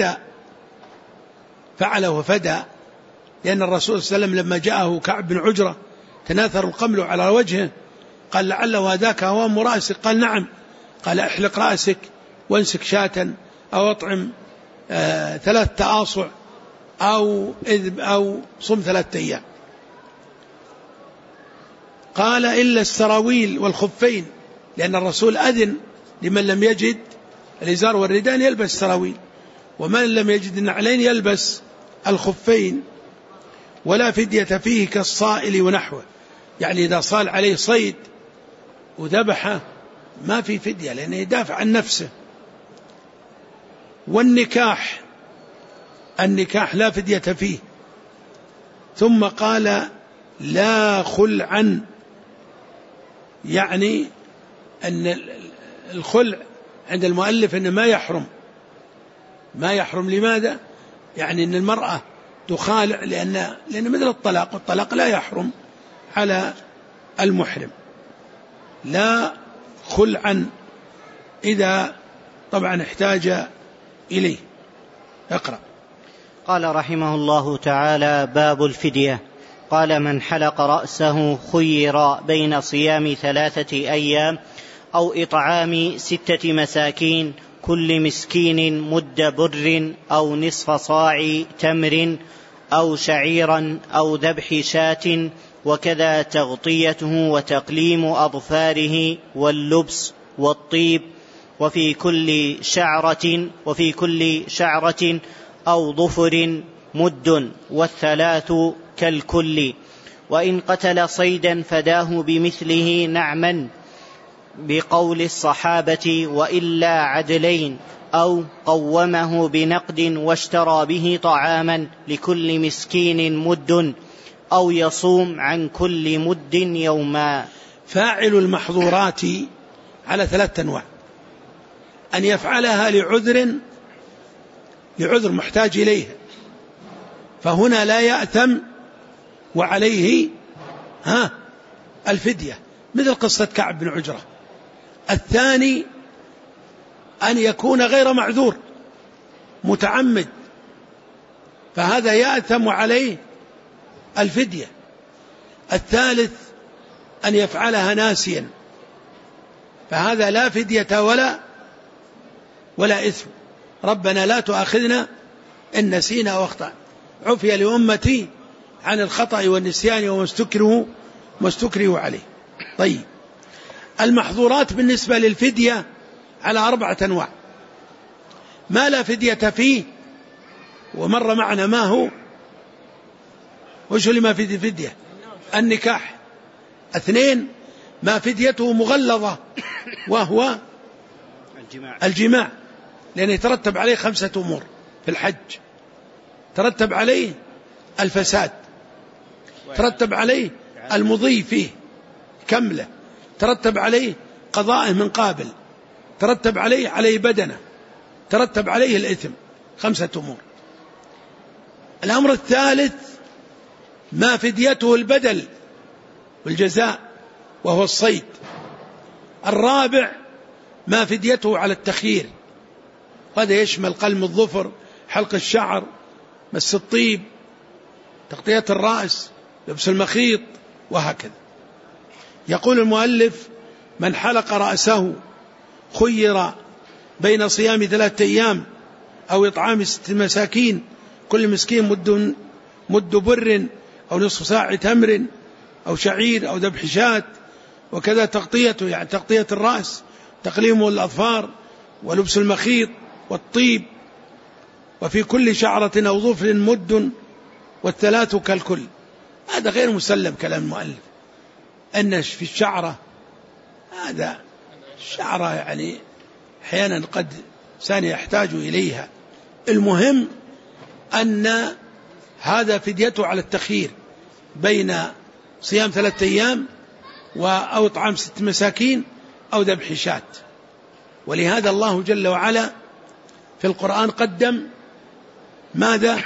وفدى، لأن الرسول صلى الله عليه وسلم لما جاءه كعب بن عجرة تناثر القمل على وجهه، قال: لعله هذاك هوام رأسك؟ قال: نعم. قال: احلق رأسك وانسك شاة، أو اطعم 3 تآصع، أو صم 3 أيام. قال: إلا السراويل والخفين، لأن الرسول أذن لمن لم يجد الإزار والردان يلبس السراويل، ومن لم يجد النعلين يلبس الخفين. ولا فدية فيه كالصائل ونحوه، يعني إذا صال عليه صيد وذبحه ما في فدية، لأنه يدافع عن نفسه. والنكاح، النكاح لا فدية فيه. ثم قال: لا خلعا، يعني أن الخلع عند المؤلف أنه ما يحرم. لماذا؟ يعني أن المرأة تخالع، لأن مثل الطلاق، والطلاق لا يحرم على المحرم. لا خلعا إذا طبعا احتاج إليه. اقرأ. قال رحمه الله تعالى: باب الفدية. قال: من حلق رأسه خير بين صيام 3 أيام أو إطعام 6 مساكين، كل مسكين مد بر أو نصف صاع تمر أو شعيرا أو ذبح شاة، وكذا تغطيته وتقليم أظفاره واللبس والطيب، وفي كل شعرة أو ظفر مد، والثلاث كالكل. وإن قتل صيدا فداه بمثله نعما بقول الصحابة، وإلا عدلين، أو قومه بنقد واشترى به طعاما لكل مسكين مد، أو يصوم عن كل مد يوما. فاعل المحظورات على 3 أنواع: أن يفعلها لعذر لعذر محتاج إليه، فهنا لا يأثم وعليه الفدية، مثل قصة كعب بن عجرة. الثاني أن يكون غير معذور متعمد، فهذا يأثم وعليه الفدية. الثالث أن يفعلها ناسيا، فهذا لا فدية ولا إثم. ربنا لا تؤاخذنا إن نسينا أو أخطأنا. عفي لأمتي عن الخطأ والنسيان وما استكرهوا عليه. طيب، المحظورات بالنسبة للفدية على 4 أنواع. ما لا فدية فيه، ومر معنا ما هو، وش اللي ما فيه فدية؟ النكاح. 2 ما فديته مغلظة، وهو الجماع، لأنه يترتب عليه 5 أمور في الحج. ترتب عليه الفساد، ترتب عليه المضي فيه كمله، ترتب عليه قضاءه من قابل، ترتب عليه بدنه، ترتب عليه الإثم. 5 أمور. الأمر الثالث ما فديته البدل والجزاء، وهو الصيد. الرابع ما فديته على التخيير، هذا يشمل قلم الظفر، حلق الشعر، مس الطيب، تغطية الرأس، لبس المخيط، وهكذا. يقول المؤلف: من حلق رأسه خير بين صيام 3 أيام أو إطعام 6 مساكين، كل مسكين مد بر أو نصف ساع تمر أو شعير أو ذبح شاة، وكذا تغطيته، يعني تغطية الرأس، تقليمه الأظفار، ولبس المخيط والطيب، وفي كل شعرة أو ظفر مد، والثلاث كالكل. هذا غير مسلم كلام المؤلف، أن في الشعرة، هذا الشعرة يعني أحيانا قد إنسان يحتاج إليها. المهم أن هذا فديته على التخيير بين صيام 3 أيام أو إطعام 6 مساكين أو ذبح شاة. ولهذا الله جل وعلا في القرآن قدم ماذا؟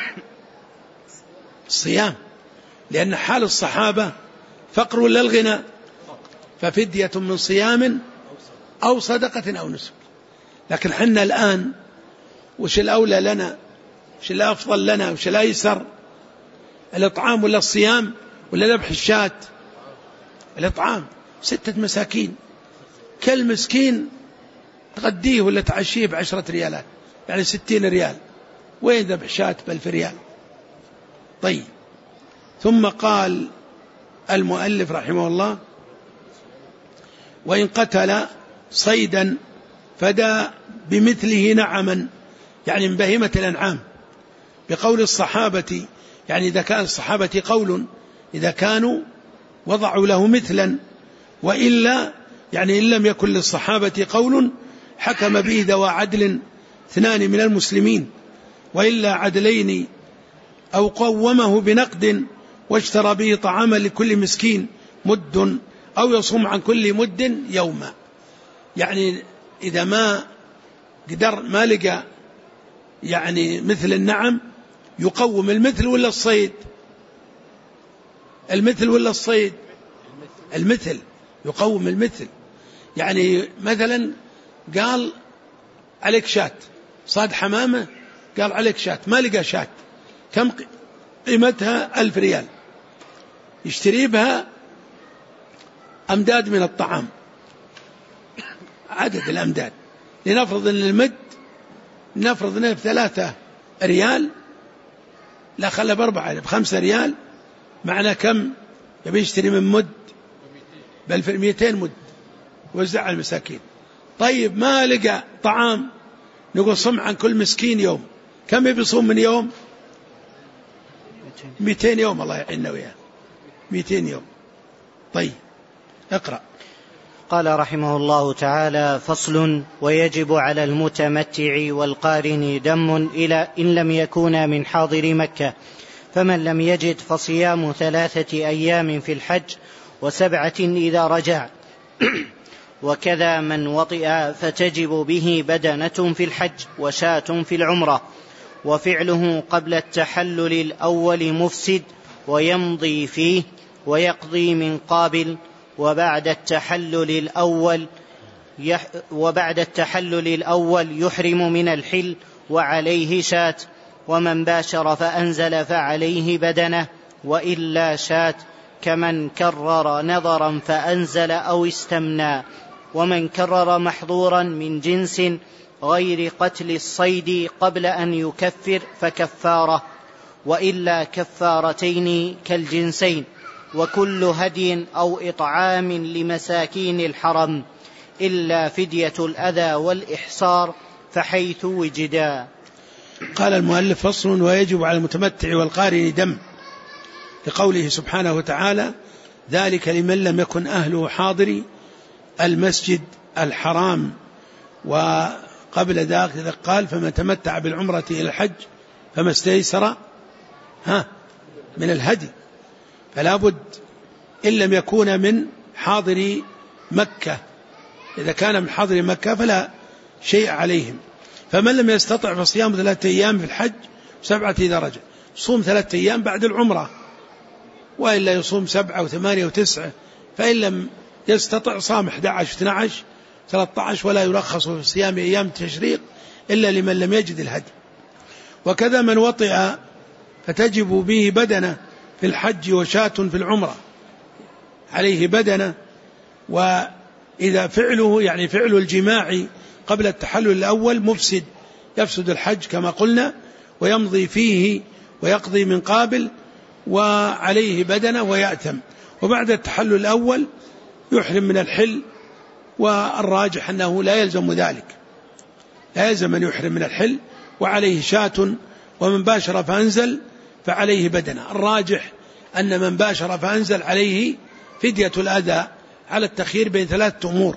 الصيام، لأن حال الصحابة فقر ولا الغنى، ففدية من صيام أو صدقة أو نسك. لكن حنا الآن وش الأولى لنا، وش الأفضل لنا، وش الأيسر؟ الإطعام ولا الصيام ولا ذبح الشاة؟ الإطعام. 6 مساكين، كل مسكين تغديه ولا تعشيه ب10 ريالات، يعني 60 ريال. وين ذبح شاة ب1000 ريال؟ طيب، ثم قال المؤلف رحمه الله: وإن قتل صيدا فدى بمثله نعما، يعني من بهيمة الأنعام، بقول الصحابة، يعني إذا كان الصحابة قول، إذا كانوا وضعوا له مثلا، وإلا يعني إن لم يكن للصحابة قول حكم به ذوى عدل 2 من المسلمين، وإلا عدلين، أو قومه بنقد واشترى به طعاما لكل مسكين مد، أو يصوم عن كل مد يوما. يعني إذا ما قدر، ما لقى يعني مثل النعم، يقوم المثل ولا الصيد؟ المثل ولا الصيد؟ المثل، يقوم المثل. يعني مثلا قال عليك شاة، صاد حمامة، قال عليك شاة، ما لقى شاة، كم قيمتها؟ 1000 ريال، يشتري بها أمداد من الطعام، عدد الأمداد. لنفرض أن المد، نفرض أنه ب3 ريال، لا خلى ب4، ب5 ريال، معنى كم؟ يبي يشتري من مد ب200 مد، وزع على المساكين. طيب ما لقى طعام، نقول صم عن كل مسكين يوم، كم يبي يصوم من يوم؟ 200 يوم، الله يعيننا وياه، 200 يوم. طيب اقرأ. قال رحمه الله تعالى: فصل: ويجب على المتمتع والقارن دم إن لم يكونا من حاضر مكة، فمن لم يجد فصيام 3 أيام في الحج و7 إذا رجع، وكذا من وطئ فتجب به بدنة في الحج وشاة في العمرة، وفعله قبل التحلل الأول مفسد ويمضي فيه ويقضي من قابل، وبعد التحلل الأول يحرم من الحل وعليه شاة، ومن باشر فأنزل فعليه بدنه وإلا شاة، كمن كرر نظرا فأنزل أو استمنى، ومن كرر محظورا من جنس غير قتل الصيد قبل أن يكفر فكفارة، وإلا كفارتين كالجنسين، وكل هدي أو إطعام لمساكين الحرم إلا فدية الأذى والإحصار فحيث وجدا. قال المؤلف: فصل: ويجب على المتمتع والقارن دم، لقوله سبحانه وتعالى: ذلك لمن لم يكن أهله حاضر المسجد الحرام. وقبل ذلك قال: فمن تمتع بالعمرة إلى الحج فما استيسر من الهدي، فلا بد إن لم يكون من حاضر مكة. إذا كان من حاضر مكة فلا شيء عليهم. فمن لم يستطع فصيام 3 أيام في الحج 7 إذا رجع، صوم 3 أيام بعد العمرة، وإلا يصوم 7 و8 و9. فإن لم يستطع صام 11 12 13، ولا يرخص في صيام أيام التشريق إلا لمن لم يجد الهدي. وكذا من وطئ فتجب به بدنه في الحج وشاة في العمرة، عليه بدنه. وإذا فعله يعني فعل الجماع قبل التحلل الأول مفسد، يفسد الحج كما قلنا، ويمضي فيه ويقضي من قابل، وعليه بدنه ويأتم. وبعد التحلل الأول يحرم من الحل، والراجح أنه لا يلزم ذلك، لا يلزم أن يحرم من الحل، وعليه شاة. ومن باشر فأنزل فعليه بدنه. الراجح أن من باشر فأنزل عليه فدية الأذى، على التخيير بين 3 أمور.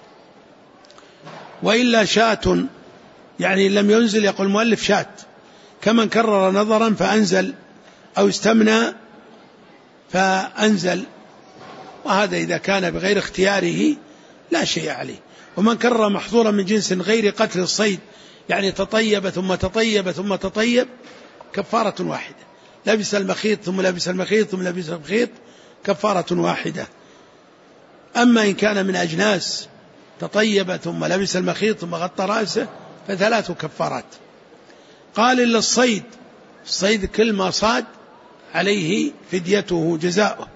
وإلا شاة يعني لم ينزل، يقول المؤلف شاة، كمن كرر نظرا فأنزل أو استمنى فأنزل، وهذا إذا كان بغير اختياره لا شيء عليه. ومن كرر محظورا من جنس غير قتل الصيد، يعني تطيب ثم تطيب ثم تطيب، كفارة واحدة. لبس المخيط ثم لبس المخيط ثم لبس المخيط، كفارة واحدة. أما إن كان من أجناس تطيب ثم لبس المخيط ثم غطى رأسه ف3 كفارات. قال: إلا الصيد، الصيد كل ما صاد عليه فديته جزاؤه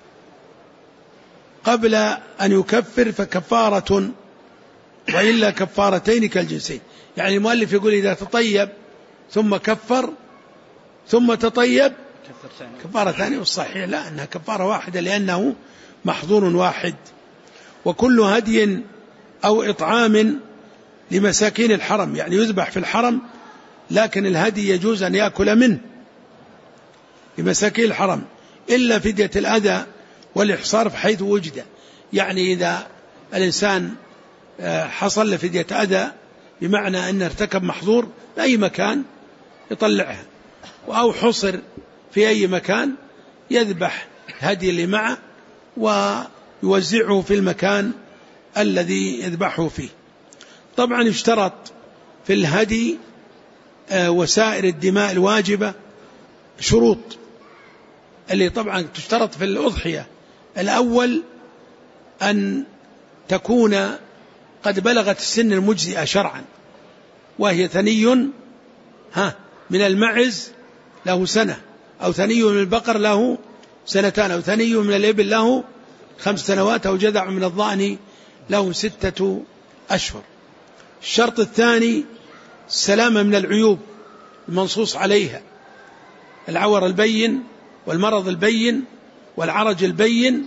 قبل أن يكفر فكفارة، وإلا كفارتين كالجنسين. يعني المؤلف يقول: إذا تطيب ثم كفر ثم تطيب كفارة ثانية، والصحيح لا، أنها كفارة واحدة لأنه محظور واحد. وكل هدي أو إطعام لمساكين الحرم، يعني يذبح في الحرم لكن الهدي يجوز أن يأكل منه لمساكين الحرم، إلا فدية الأذى والإحصار حيث وجد. يعني إذا الإنسان حصل لفدية أذى بمعنى أنه ارتكب محظور بأي مكان يطلعها، أو حصر في أي مكان يذبح هدي اللي معه ويوزعه في المكان الذي يذبحه فيه. طبعا يشترط في الهدي وسائر الدماء الواجبة شروط، اللي طبعا تشترط في الأضحية. الأول أن تكون قد بلغت السن المجزئة شرعا، وهي ثني من المعز له 1 سنة، أو ثني من البقر له 2 سنين، أو ثني من الإبل له 5 سنوات، أو جذع من الضأن له 6 أشهر. الشرط الثاني السلامة من العيوب المنصوص عليها، العور البين والمرض البين والعرج البين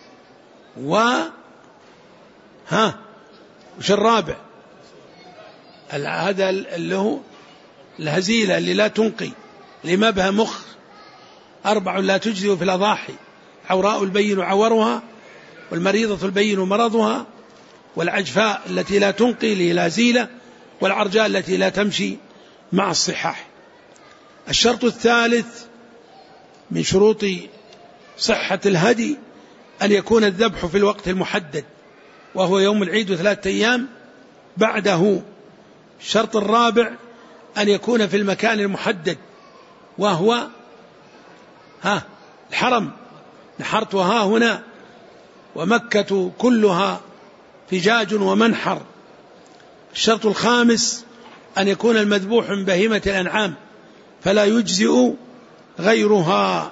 وش الرابع؟ هذا اللي هو الهزيلة اللي لا تنقي، اللي ما بها مخ. 4 لا تجزئ في الأضاحي: عوراء البين عورها، والمريضة البين مرضها، والعجفاء التي لا تنقي اللي لا زيلة، والعرجاء التي لا تمشي مع الصحاح. الشرط الثالث من شروط صحة الهدي أن يكون الذبح في الوقت المحدد، وهو يوم العيد و3 أيام بعده. الشرط الرابع أن يكون في المكان المحدد وهو الحرم، نحرت ها هنا، ومكة كلها فجاج ومنحر. الشرط الخامس أن يكون المذبوح من بهيمة الأنعام فلا يجزئ غيرها.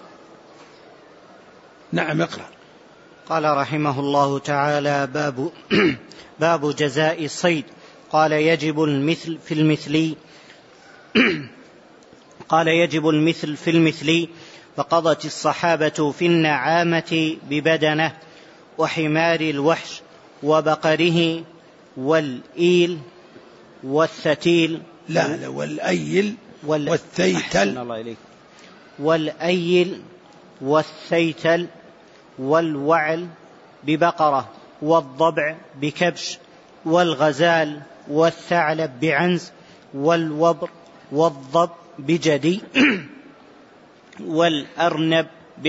نعم، اقرأ. قال رحمه الله تعالى: باب جزاء الصيد. قال: يجب المثل في المثلي قال: يجب المثل في المثلي، فقضت الصحابة في النعامة ببدنه وحمار الوحش وبقره والإيل والثتيل والأيل والثيتل والأيل والثيتل والوعل ببقرة والضبع بكبش والغزال والثعلب بعنز والوبر والضب بجدي والأرنب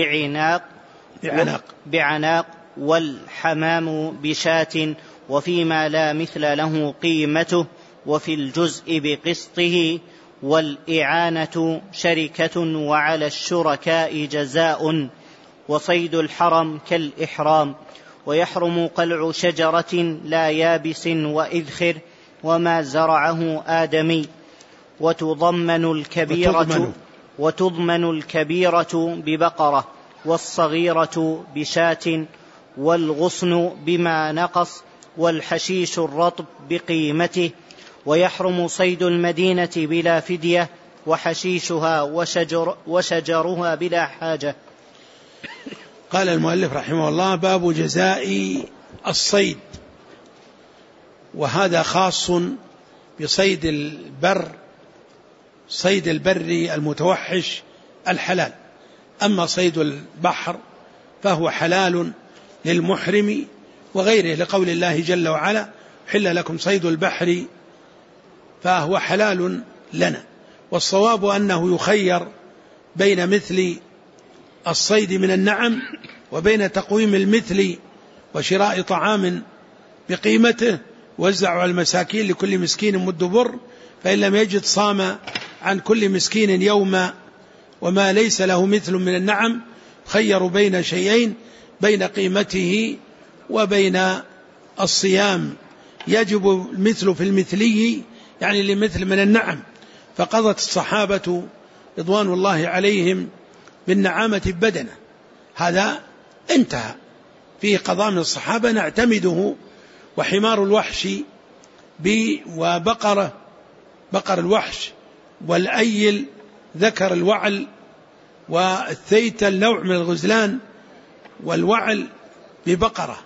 بعناق والحمام بشاة، وفيما لا مثل له قيمته، وفي الجزء بقسطه، والإعانة شركة، وعلى الشركاء جزاء، وصيد الحرم كالإحرام، ويحرم قلع شجرة لا يابس وإذخر وما زرعه آدمي، وتضمن الكبيرة ببقرة، والصغيرة بشاة، والغصن بما نقص، والحشيش الرطب بقيمته، ويحرم صيد المدينة بلا فدية، وحشيشها وشجرها بلا حاجة. قال المؤلف رحمه الله: باب جزاء الصيد. وهذا خاص بصيد البر، صيد البر المتوحش الحلال. أما صيد البحر فهو حلال للمحرم وغيره، لقول الله جل وعلا: حل لكم صيد البحر، فهو حلال لنا. والصواب أنه يخير بين مثل الصيد من النعم وبين تقويم المثل وشراء طعام بقيمته وزع على المساكين لكل مسكين مد بر، فإن لم يجد صام عن كل مسكين يوما. وما ليس له مثل من النعم خير بين شيئين، بين قيمته وبين الصيام. يجب المثل في المثلي، يعني لمثل من النعم. فقضت الصحابة رضوان الله عليهم بالنعامة ببدنه، هذا انتهى فيه قضاء من الصحابة نعتمده. وحمار الوحش وبقر الوحش، والأيل ذكر الوعل، والثيتل نوع من الغزلان، والوعل ببقرة،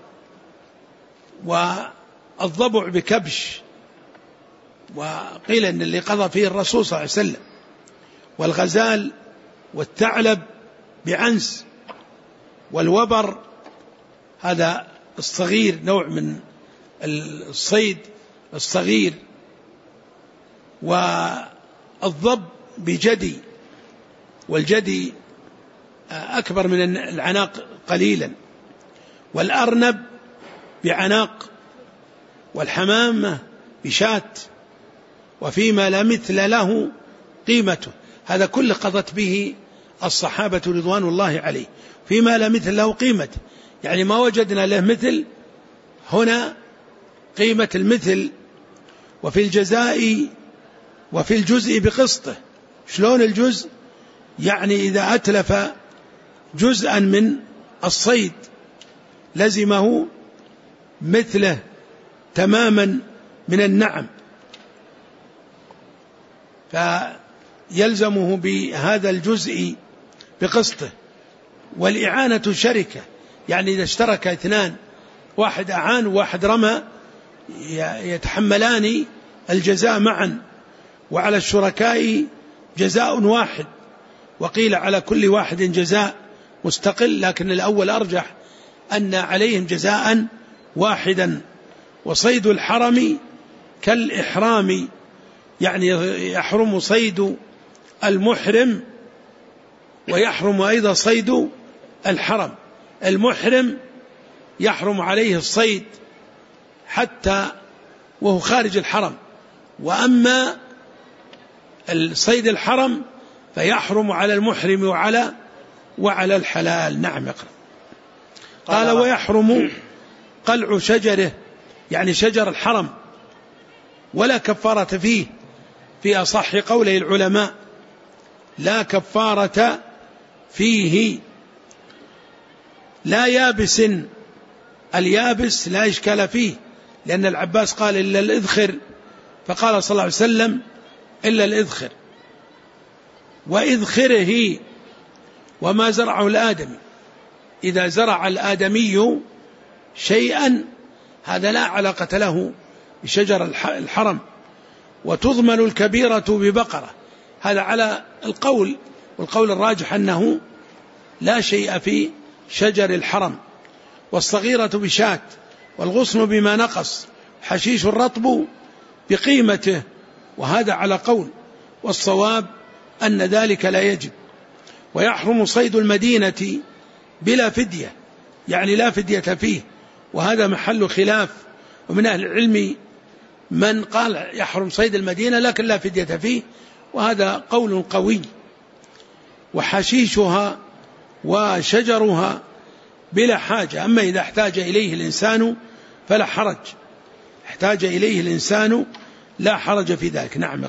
والضبع بكبش، وقيل أن اللي قضى فيه الرسول صلى الله عليه وسلم، والغزال والثعلب بعنز، والوبر هذا الصغير نوع من الصيد الصغير، والضب بجدي، والجدي أكبر من العناق قليلا، والأرنب بعناق، والحمام بشات، وفيما لا مثل له قيمته. هذا كله قضت به الصحابة رضوان الله عليه. فيما لا مثل له قيمته، يعني ما وجدنا له مثل، هنا قيمة المثل. وفي الجزاء وفي الجزء بقسطه. شلون الجزء؟ يعني إذا أتلف جزءا من الصيد لزمه مثله تماما من النعم، فيلزمه بهذا الجزء بقسطه. والإعانة شركة، يعني إذا اشترك اثنان، واحد أعان وواحد رمى، يتحملان الجزاء معا، وعلى الشركاء جزاء واحد. وقيل على كل واحد جزاء مستقل، لكن الأول أرجح أن عليهم جزاء واحدا. وصيد الحرم كالإحرام، يعني يحرم صيد المحرم ويحرم أيضا صيد الحرم. المحرم يحرم عليه الصيد حتى وهو خارج الحرم، وأما الصيد الحرم فيحرم على المحرم وعلى الحلال. نعم اقرأ. قال ويحرم قلع شجره، يعني شجر الحرم، ولا كفارة فيه في أصح قولي العلماء، لا كفارة فيه. لا يابس، اليابس لا إشكال فيه، لأن العباس قال إلا الإذخر، فقال صلى الله عليه وسلم إلا الإذخر. وإذخره وما زرعه الآدمي، إذا زرع الآدمي شيئا هذا لا علاقة له بشجر الحرم. وتضمن الكبيرة ببقرة، هذا على القول، والقول الراجح أنه لا شيء في شجر الحرم. والصغيرة بشاة، والغصن بما نقص، حشيش الرطب بقيمته، وهذا على قول، والصواب أن ذلك لا يجب. ويحرم صيد المدينة بلا فدية، يعني لا فدية فيه، وهذا محل خلاف، ومن أهل العلم من قال يحرم صيد المدينة لكن لا فدية فيه، وهذا قول قوي. وحشيشها وشجرها بلا حاجة، أما إذا احتاج إليه الإنسان فلا حرج، احتاج إليه الإنسان لا حرج في ذلك. نعم.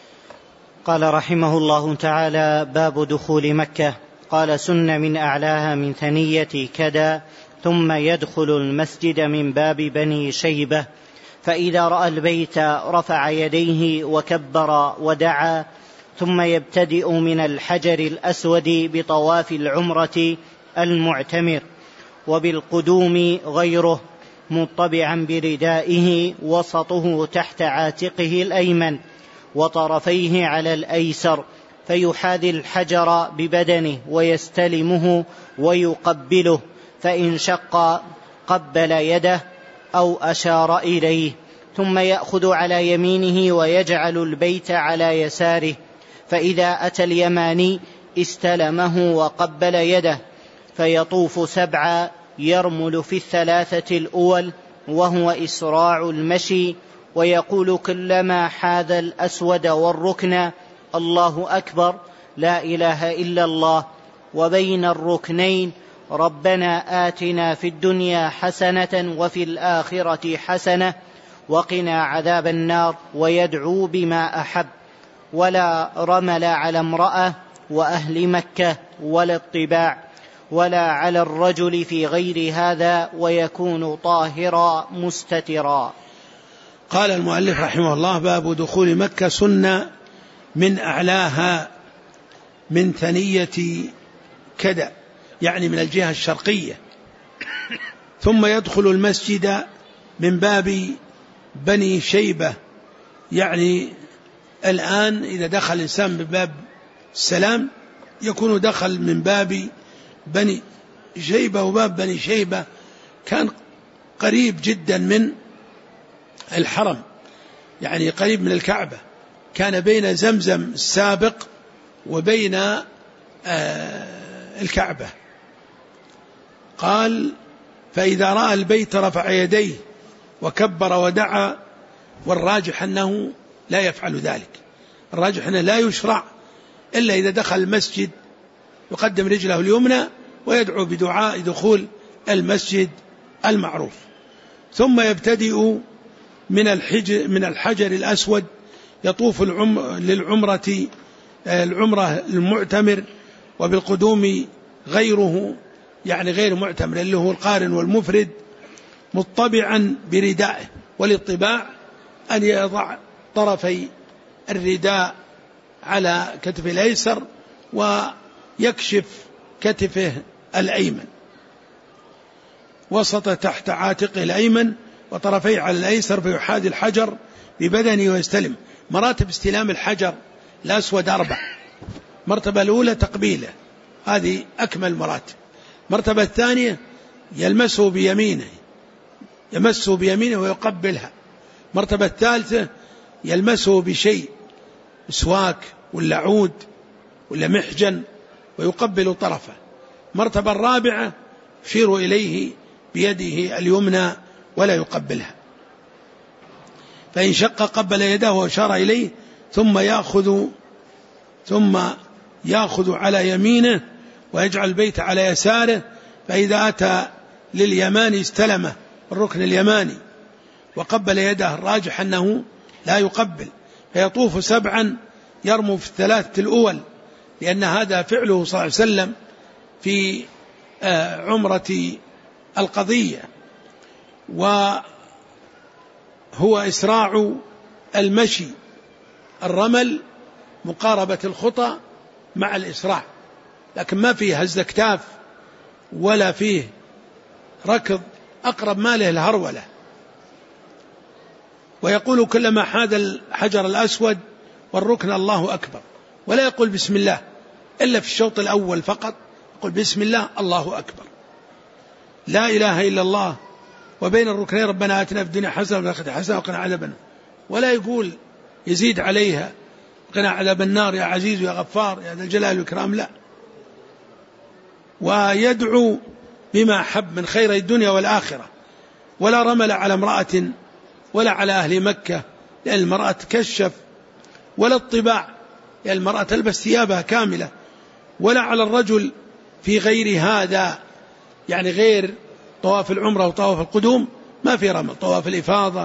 قال رحمه الله تعالى: باب دخول مكة. قال: سن من أعلاها من ثنية كذا، ثم يدخل المسجد من باب بني شيبة، فإذا رأى البيت رفع يديه وكبر ودعا، ثم يبتدئ من الحجر الأسود بطواف العمرة المعتمر، وبالقدوم غيره، مطبعا بردائه وسطه تحت عاتقه الأيمن وطرفيه على الأيسر، فيحاذي الحجر ببدنه ويستلمه ويقبله، فإن شق قبل يده أو أشار إليه، ثم يأخذ على يمينه ويجعل البيت على يساره، فإذا أتى اليماني استلمه وقبل يده، فيطوف 7 يرمل في 3 الأول، وهو إسراع المشي، ويقول كلما حاذ الأسود والركن: الله أكبر، لا إله إلا الله، وبين الركنين: ربنا آتنا في الدنيا حسنة وفي الآخرة حسنة وقنا عذاب النار، ويدعو بما أحب، ولا رمل على امرأة وأهل مكة ولا الطباع، ولا على الرجل في غير هذا، ويكون طاهرا مستترا. قال المؤلف رحمه الله: باب دخول مكة. سنة من أعلاها من ثنية كذا، يعني من الجهة الشرقية، ثم يدخل المسجد من باب بني شيبة، يعني الآن إذا دخل الإنسان من باب السلام يكون دخل من باب بني شيبة، وباب بني شيبة كان قريب جدا من الحرم، يعني قريب من الكعبة، كان بين زمزم السابق وبين الكعبة. قال: فإذا رأى البيت رفع يديه وكبر ودعا، والراجح أنه لا يفعل ذلك، الراجح أنه لا يشرع إلا إذا دخل المسجد يقدم رجله اليمنى ويدعو بدعاء دخول المسجد المعروف، ثم يبتدئ من الحجر الأسود، يطوف للعمرة المعتمر، وبالقدوم غيره، يعني غير معتمر اللي هو القارن والمفرد، مطبعا بردائه. والاطباع أن يضع طرفي الرداء على كتف الأيسر ويكشف كتفه الأيمن، وسط تحت عاتقه الأيمن وطرفيه على الأيسر، فيحاذي الحجر ببدنه ويستلم. مراتب استلام الحجر الأسود 4. مرتبة الأولى تقبيله، هذه أكمل مراتب. مرتبة الثانية يلمسه بيمينه ويقبلها. مرتبة الثالثة يلمسه بشيء، مسواك ولا عود ولا محجن، ويقبل طرفه. مرتبة الرابعة يشير إليه بيده اليمنى ولا يقبلها، فإن شق قبل يده وأشار إليه، ثم يأخذ ثم يأخذ على يمينه ويجعل البيت على يساره، فإذا أتى لليماني استلمه الركن اليماني وقبل يده، الراجح أنه لا يقبل، فيطوف 7 يرمو في 3 الأول، لأن هذا فعله صلى الله عليه وسلم في عمرة القضية. وهو إسراع المشي، الرمل مقاربة الخطى مع الإسراع، لكن ما فيه هز كتاف ولا فيه ركض، أقرب ما له الهرولة. ويقول كلما حاد الحجر الأسود والركن الله أكبر، ولا يقول بسم الله إلا في الشوط الأول فقط، يقول بسم الله الله أكبر، لا إله إلا الله، وبين الركنين ربنا آتنا في الدنيا حسنة وفي الآخرة حسنة وقنا عذاب النار، ولا يقول يزيد عليها قنا عذاب النار يا عزيز يا غفار يا ذا الجلال والإكرام، لا. ويدعو بما حب من خير الدنيا والآخرة، ولا رمل على امرأة ولا على أهل مكة، لأن المرأة تكشف، ولا الطباع لأن المرأة تلبس ثيابها كاملة، ولا على الرجل في غير هذا، يعني غير طواف العمرة وطواف القدوم ما في رمل، طواف الإفاضة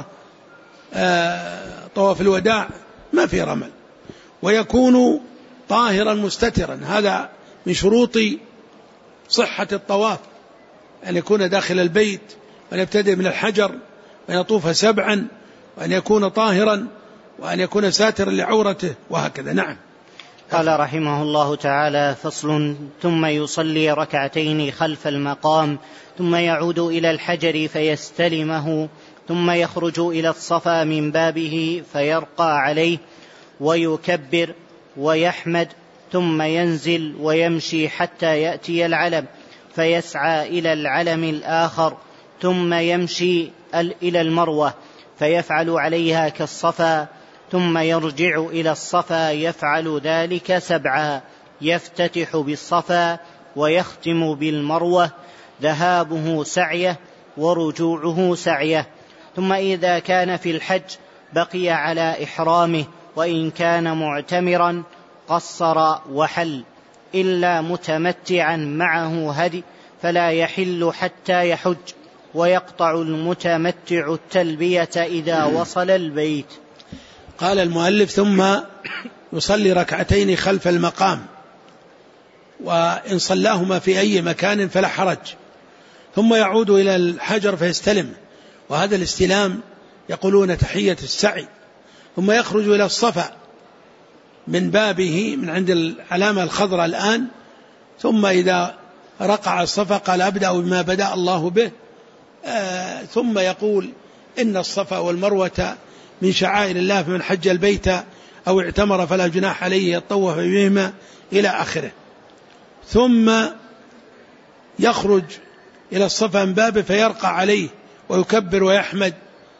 طواف الوداع ما في رمل. ويكون طاهرا مستترا، هذا من شروط صحة الطواف، أن يكون داخل البيت، وأن يبتدئ من الحجر، وأن يطوف 7، وأن يكون طاهرا، وأن يكون ساترا لعورته، وهكذا. نعم. قال رحمه الله تعالى: فصل. ثم يصلي 2 خلف المقام، ثم يعود إلى الحجر فيستلمه، ثم يخرج إلى الصفا من بابه فيرقى عليه ويكبر ويحمد، ثم ينزل ويمشي حتى يأتي العلم فيسعى إلى العلم الآخر، ثم يمشي إلى المروة فيفعل عليها كالصفا، ثم يرجع إلى الصفا يفعل ذلك 7، يفتتح بالصفا ويختم بالمروة، ذهابه سعيه ورجوعه سعيه. ثم إذا كان في الحج بقي على إحرامه، وإن كان معتمرا قصر وحل، إلا متمتعا معه هدي فلا يحل حتى يحج، ويقطع المتمتع التلبية إذا وصل البيت. قال المؤلف: ثم يصلي 2 خلف المقام، وإن صلاهما في أي مكان فلا حرج، ثم يعود إلى الحجر فيستلم، وهذا الاستلام يقولون تحية السعي، ثم يخرج إلى الصفا من بابه من عند العلامة الخضراء الآن، ثم إذا رقع الصفا قال: أبدأ بما بدأ الله به، ثم يقول: إن الصفا والمروة من شعائر الله، فمن حج البيت أو اعتمر فلا جناح عليه يطوف بهما، إلى آخره. ثم يخرج إلى الصفا من بابه فيرقى عليه ويكبر ويحمد.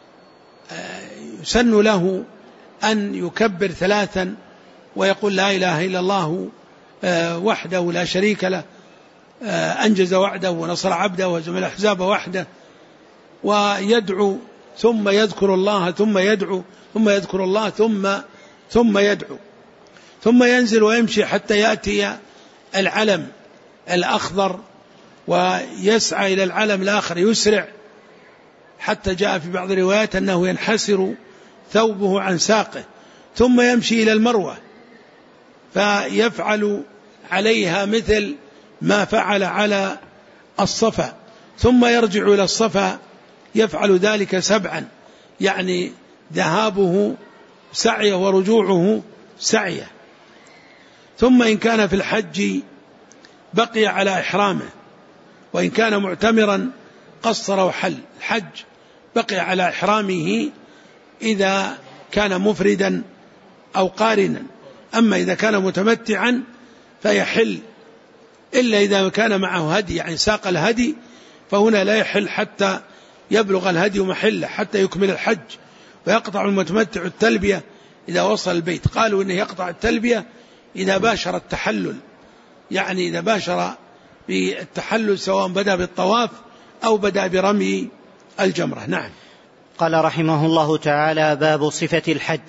يسن له أن يكبر 3 ويقول: لا إله إلا الله وحده لا شريك له، أنجز وعده ونصر عبده وهزم الأحزاب وحده، ويدعو، ثم يذكر الله، ثم يدعو، ثم يذكر الله، ثم يدعو، ثم ينزل ويمشي حتى يأتي العلم الأخضر، ويسعى إلى العلم الآخر، يسرع حتى جاء في بعض الروايات أنه ينحسر ثوبه عن ساقه، ثم يمشي إلى المروة فيفعل عليها مثل ما فعل على الصفا، ثم يرجع إلى الصفا يفعل ذلك 7، يعني ذهابه سعيه ورجوعه سعيه. ثم إن كان في الحج بقي على إحرامه، وإن كان معتمرا قصر وحل. الحج بقي على إحرامه إذا كان مفردا أو قارنا، أما إذا كان متمتعا فيحل، إلا إذا كان معه هدي، يعني ساق الهدي، فهنا لا يحل حتى يبلغ الهدي محله، حتى يكمل الحج. ويقطع المتمتع التلبية إذا وصل البيت. قالوا إنه يقطع التلبية إذا باشر التحلل، يعني إذا باشر بالتحلل سواء بدأ بالطواف أو بدأ برمي الجمرة. نعم. قال رحمه الله تعالى: باب صفة الحج.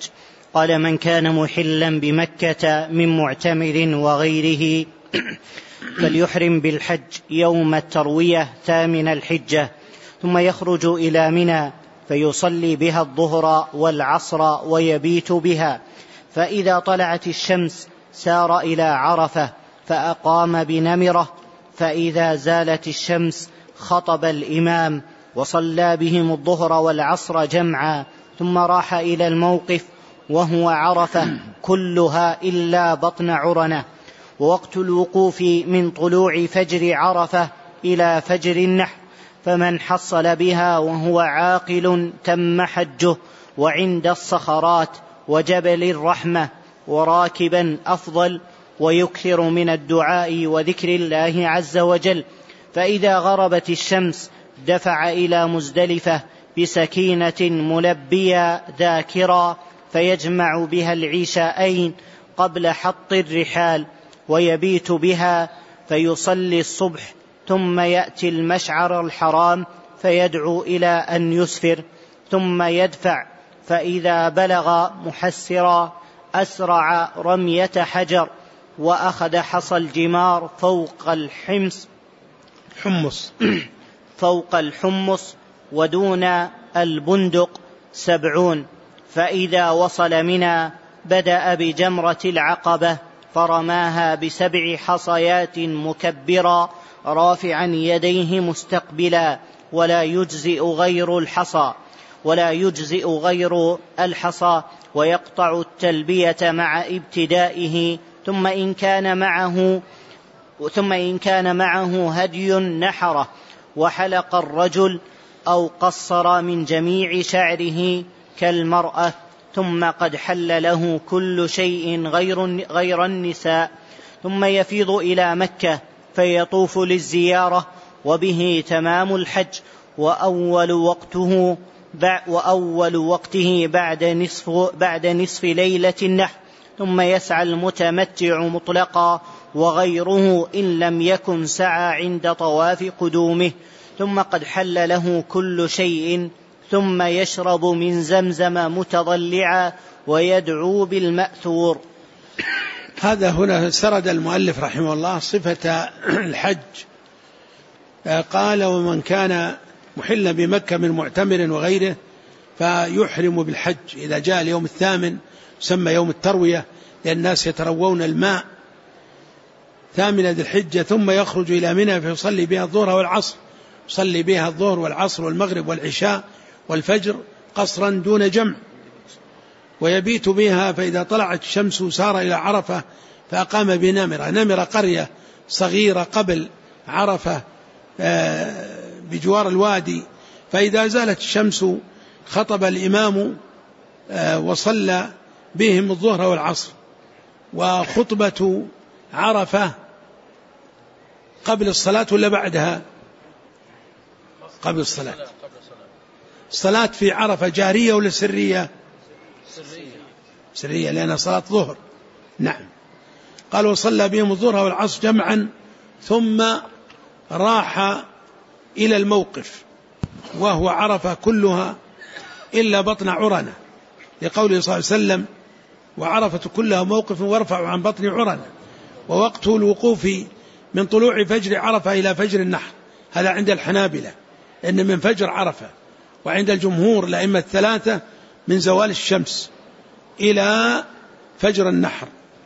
قال: من كان محلا بمكة من معتمر وغيره فليحرم بالحج يوم التروية 8 الحجة، ثم يخرج إلى منى فيصلي بها الظهر والعصر ويبيت بها، فإذا طلعت الشمس سار إلى عرفة فأقام بنمرة، فإذا زالت الشمس خطب الإمام وصلى بهم الظهر والعصر جمعا، ثم راح إلى الموقف وهو عرفة كلها إلا بطن عرنة. ووقت الوقوف من طلوع فجر عرفة إلى فجر النحر، فمن حصل بها وهو عاقل تم حجه، وعند الصخرات وجبل الرحمة وراكبا أفضل، ويكثر من الدعاء وذكر الله عز وجل. فإذا غربت الشمس دفع إلى مزدلفة بسكينة ملبيا ذاكرا، فيجمع بها العشاءين قبل حط الرحال، ويبيت بها فيصلي الصبح، ثم يأتي المشعر الحرام فيدعو إلى أن يسفر، ثم يدفع، فإذا بلغ محسرا أسرع رمية حجر، وأخذ حصى الجمار فوق الحمص ودون البندق 70. فإذا وصل منى بدأ بجمرة العقبة فرماها ب7 حصيات مكبرا رافعا يديه مستقبلا، ولا يجزئ غير الحصى، ويقطع التلبية مع ابتدائه، ثم إن كان معه هدي نحره، وحلق الرجل أو قصر من جميع شعره كالمرأة، ثم قد حل له كل شيء غير النساء، ثم يفيض إلى مكة فيطوف للزيارة، وبه تمام الحج، وأول وقته بعد نصف ليلة النحر، ثم يسعى المتمتع مطلقا وغيره إن لم يكن سعى عند طواف قدومه، ثم قد حل له كل شيء، ثم يشرب من زمزم متضلعا ويدعو بالمأثور. هذا هنا سرد المؤلف رحمه الله صفة الحج. قال: ومن كان محلا بمكة من معتمر وغيره فيحرم بالحج إذا جاء اليوم 8 يسمى يوم التروية، لأن الناس يتروون الماء 8 ذي الحجة، ثم يخرج إلى منى فيصلي بها الظهر والعصر، يصلي بها الظهر والعصر والمغرب والعشاء والفجر قصرا دون جمع، ويبيت بها، فإذا طلعت الشمس سار إلى عرفة فأقام بنمرة. نمرة قرية صغيرة قبل عرفة بجوار الوادي، فإذا زالت الشمس خطب الإمام وصلى بهم الظهر والعصر. وخطبة عرفة قبل الصلاة ولا بعدها؟ قبل الصلاة. الصلاة في عرفة جارية ولا سرية؟ سرية لأنها صلاة ظهر. نعم. قال: وصلى بهم الظهر والعصر جمعا، ثم راح إلى الموقف وهو عرفة كلها إلا بطن عرنة، لقوله صلى الله عليه وسلم: وعرفة كلها موقف وارفع عن بطن عرنة. ووقت الوقوف من طلوع فجر عرفة إلى فجر النحر، هذا عند الحنابلة إن من فجر عرفة، وعند الجمهور الأئمة الثلاثة من زوال الشمس إلى فجر النحر.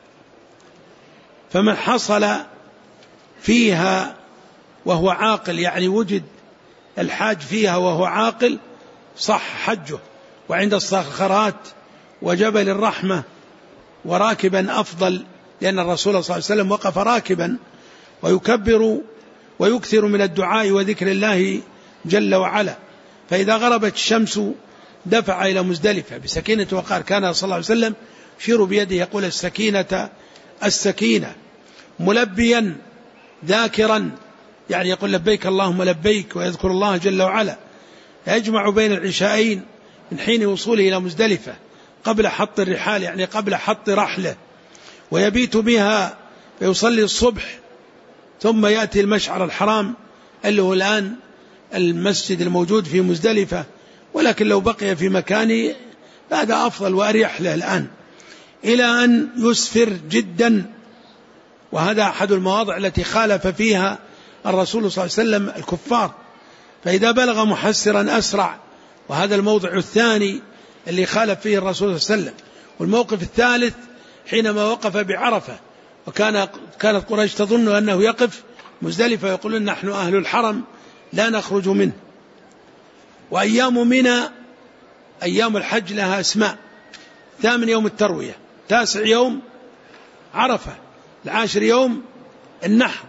فمن حصل فيها وهو عاقل، يعني وجد الحاج فيها وهو عاقل، صح حجه. وعند الصخرات وجبل الرحمة وراكبا أفضل، لأن الرسول صلى الله عليه وسلم وقف راكبا ويكبر ويكثر من الدعاء وذكر الله جل وعلا. فإذا غربت الشمس دفع إلى مزدلفة بسكينة وقار. كان صلى الله عليه وسلم يشير بيده يقول: السكينة ملبيا ذاكرا، يعني يقول: لبيك اللهم لبيك، ويذكر الله جل وعلا. يجمع بين العشاءين من حين وصوله إلى مزدلفة قبل حط الرحال، يعني قبل حط رحله، ويبيت بها فيصلي الصبح، ثم يأتي المشعر الحرام اللي هو الآن المسجد الموجود في مزدلفة، ولكن لو بقي في مكانه هذا أفضل وأريح له الآن إلى أن يسفر جدا. وهذا أحد المواضع التي خالف فيها الرسول صلى الله عليه وسلم الكفار، فإذا بلغ محسرا أسرع، وهذا الموضع الثاني اللي خالف فيه الرسول صلى الله عليه وسلم. والموقف الثالث حينما وقف بعرفة، كانت قريش تظن أنه يقف مزدلفة، يقولون نحن أهل الحرم لا نخرج منه. وأيام منى أيام الحج لها أسماء: 8 يوم التروية، 9 يوم عرفة، 10 يوم النحر،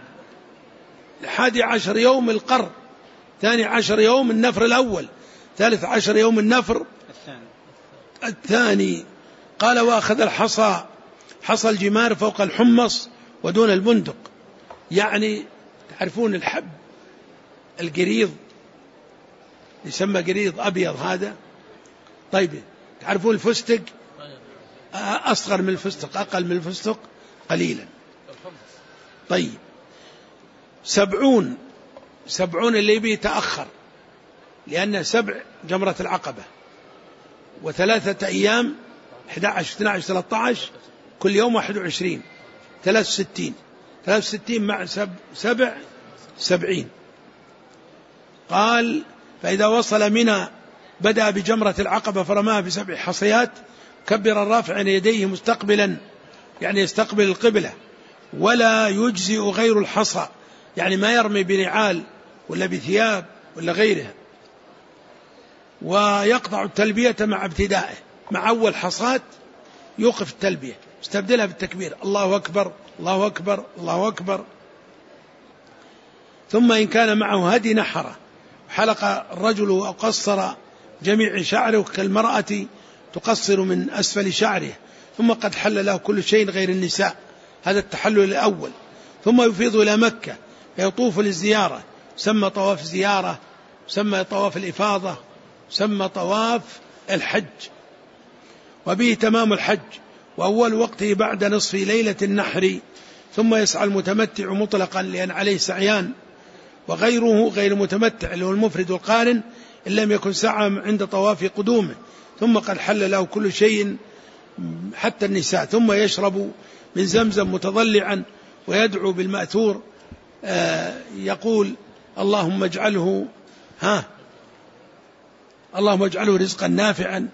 11 يوم القر، 12 يوم النفر الأول، 13 يوم النفر الثاني. قال: وأخذ الحصى، حصى الجمار فوق الحمص ودون البندق. يعني تعرفون الحب القريض، يسمى قريض أبيض هذا. طيب تعرفون الفستق أصغر من الفستق، أقل من الفستق قليلا. طيب 70 اللي بيتأخر، لأن 7 جمرة العقبة، و3 أيام 11 12 13 كل يوم 21 63 مع 7 70. قال: فإذا وصل منى بدأ بجمرة العقبة فرماها ب7 حصيات، كبر الرافع يديه مستقبلا، يعني يستقبل القبلة، ولا يجزئ غير الحصى، يعني ما يرمي بنعال ولا بثياب ولا غيرها. ويقطع التلبية مع ابتدائه، مع أول حصات يوقف التلبية، استبدلها بالتكبير: الله أكبر الله أكبر الله أكبر. ثم إن كان معه هدي نحره، حلق الرجل أو قصر جميع شعره كالمرأة تقصر من أسفل شعره، ثم قد حل له كل شيء غير النساء، هذا التحلل الأول. ثم يفيض إلى مكة فيطوف للزيارة، سمى طواف زيارة، سمى طواف الإفاضة، سمى طواف الحج، وبه تمام الحج، وأول وقته بعد نصف ليلة النحر. ثم يسعى المتمتع مطلقا لأن عليه سعيان، وغيره غير المتمتع اللي هو المفرد والقارن إن لم يكن سعى عند طواف قدومه، ثم قد حل له كل شيء حتى النساء. ثم يشرب من زمزم متضلعا ويدعو بالمأثور، يقول: اللهم اجعله رزقا نافعا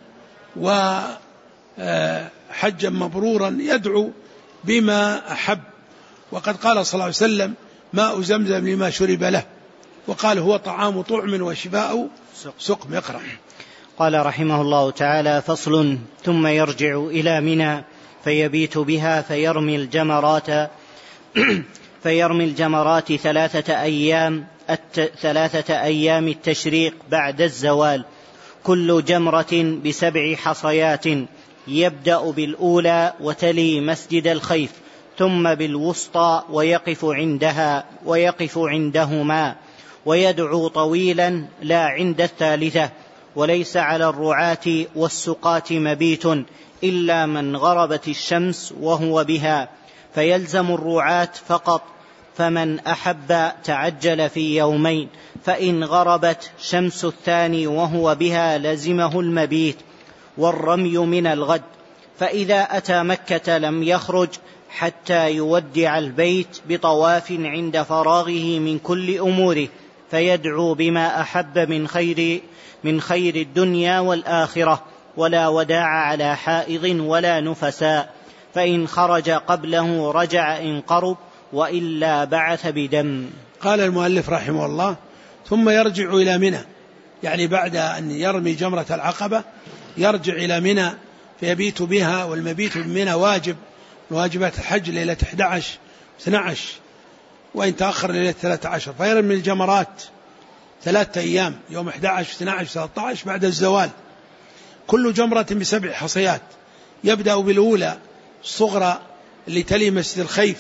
وحجا مبرورا، يدعو بما أحب. وقد قال صلى الله عليه وسلم: ماء زمزم لما شرب له، وقال: هو طعام طعم وشفاء سقم. يقرأ. قال رحمه الله تعالى: فصل. ثم يرجع إلى منى فيبيت بها فيرمي الجمرات 3 أيام التشريق بعد الزوال، كل جمرة ب7 حصيات، يبدأ بالأولى وتلي مسجد الخيف، ثم بالوسطى ويقف عندهما، ويدعو طويلا لا عند الثالثة. وليس على الرعاة والسقاة مبيت إلا من غربت الشمس وهو بها، فيلزم الرعاة فقط، فمن أحب تعجل في يومين، فإن غربت شمس الثاني وهو بها لزمه المبيت والرمي من الغد. فإذا أتى مكة لم يخرج حتى يودع البيت بطواف عند فراغه من كل أموره، فيدعو بما أحب من خير الدنيا والآخرة، ولا وداع على حائض ولا نفساء، فإن خرج قبله رجع إن قرب، وإلا بعث بدم. قال المؤلف رحمه الله: ثم يرجع إلى منى، يعني بعد أن يرمي جمرة العقبة يرجع إلى منى فيبيت بها. والمبيت بمنى واجب من واجبات الحج، ليلة 11 12، وإن تأخر ليلة 13. فيرمي الجمرات 3 أيام، يوم 11 12 13 بعد الزوال، كل جمرة ب7 حصيات. يبدأ بالأولى الصغرى اللي تلي مسجد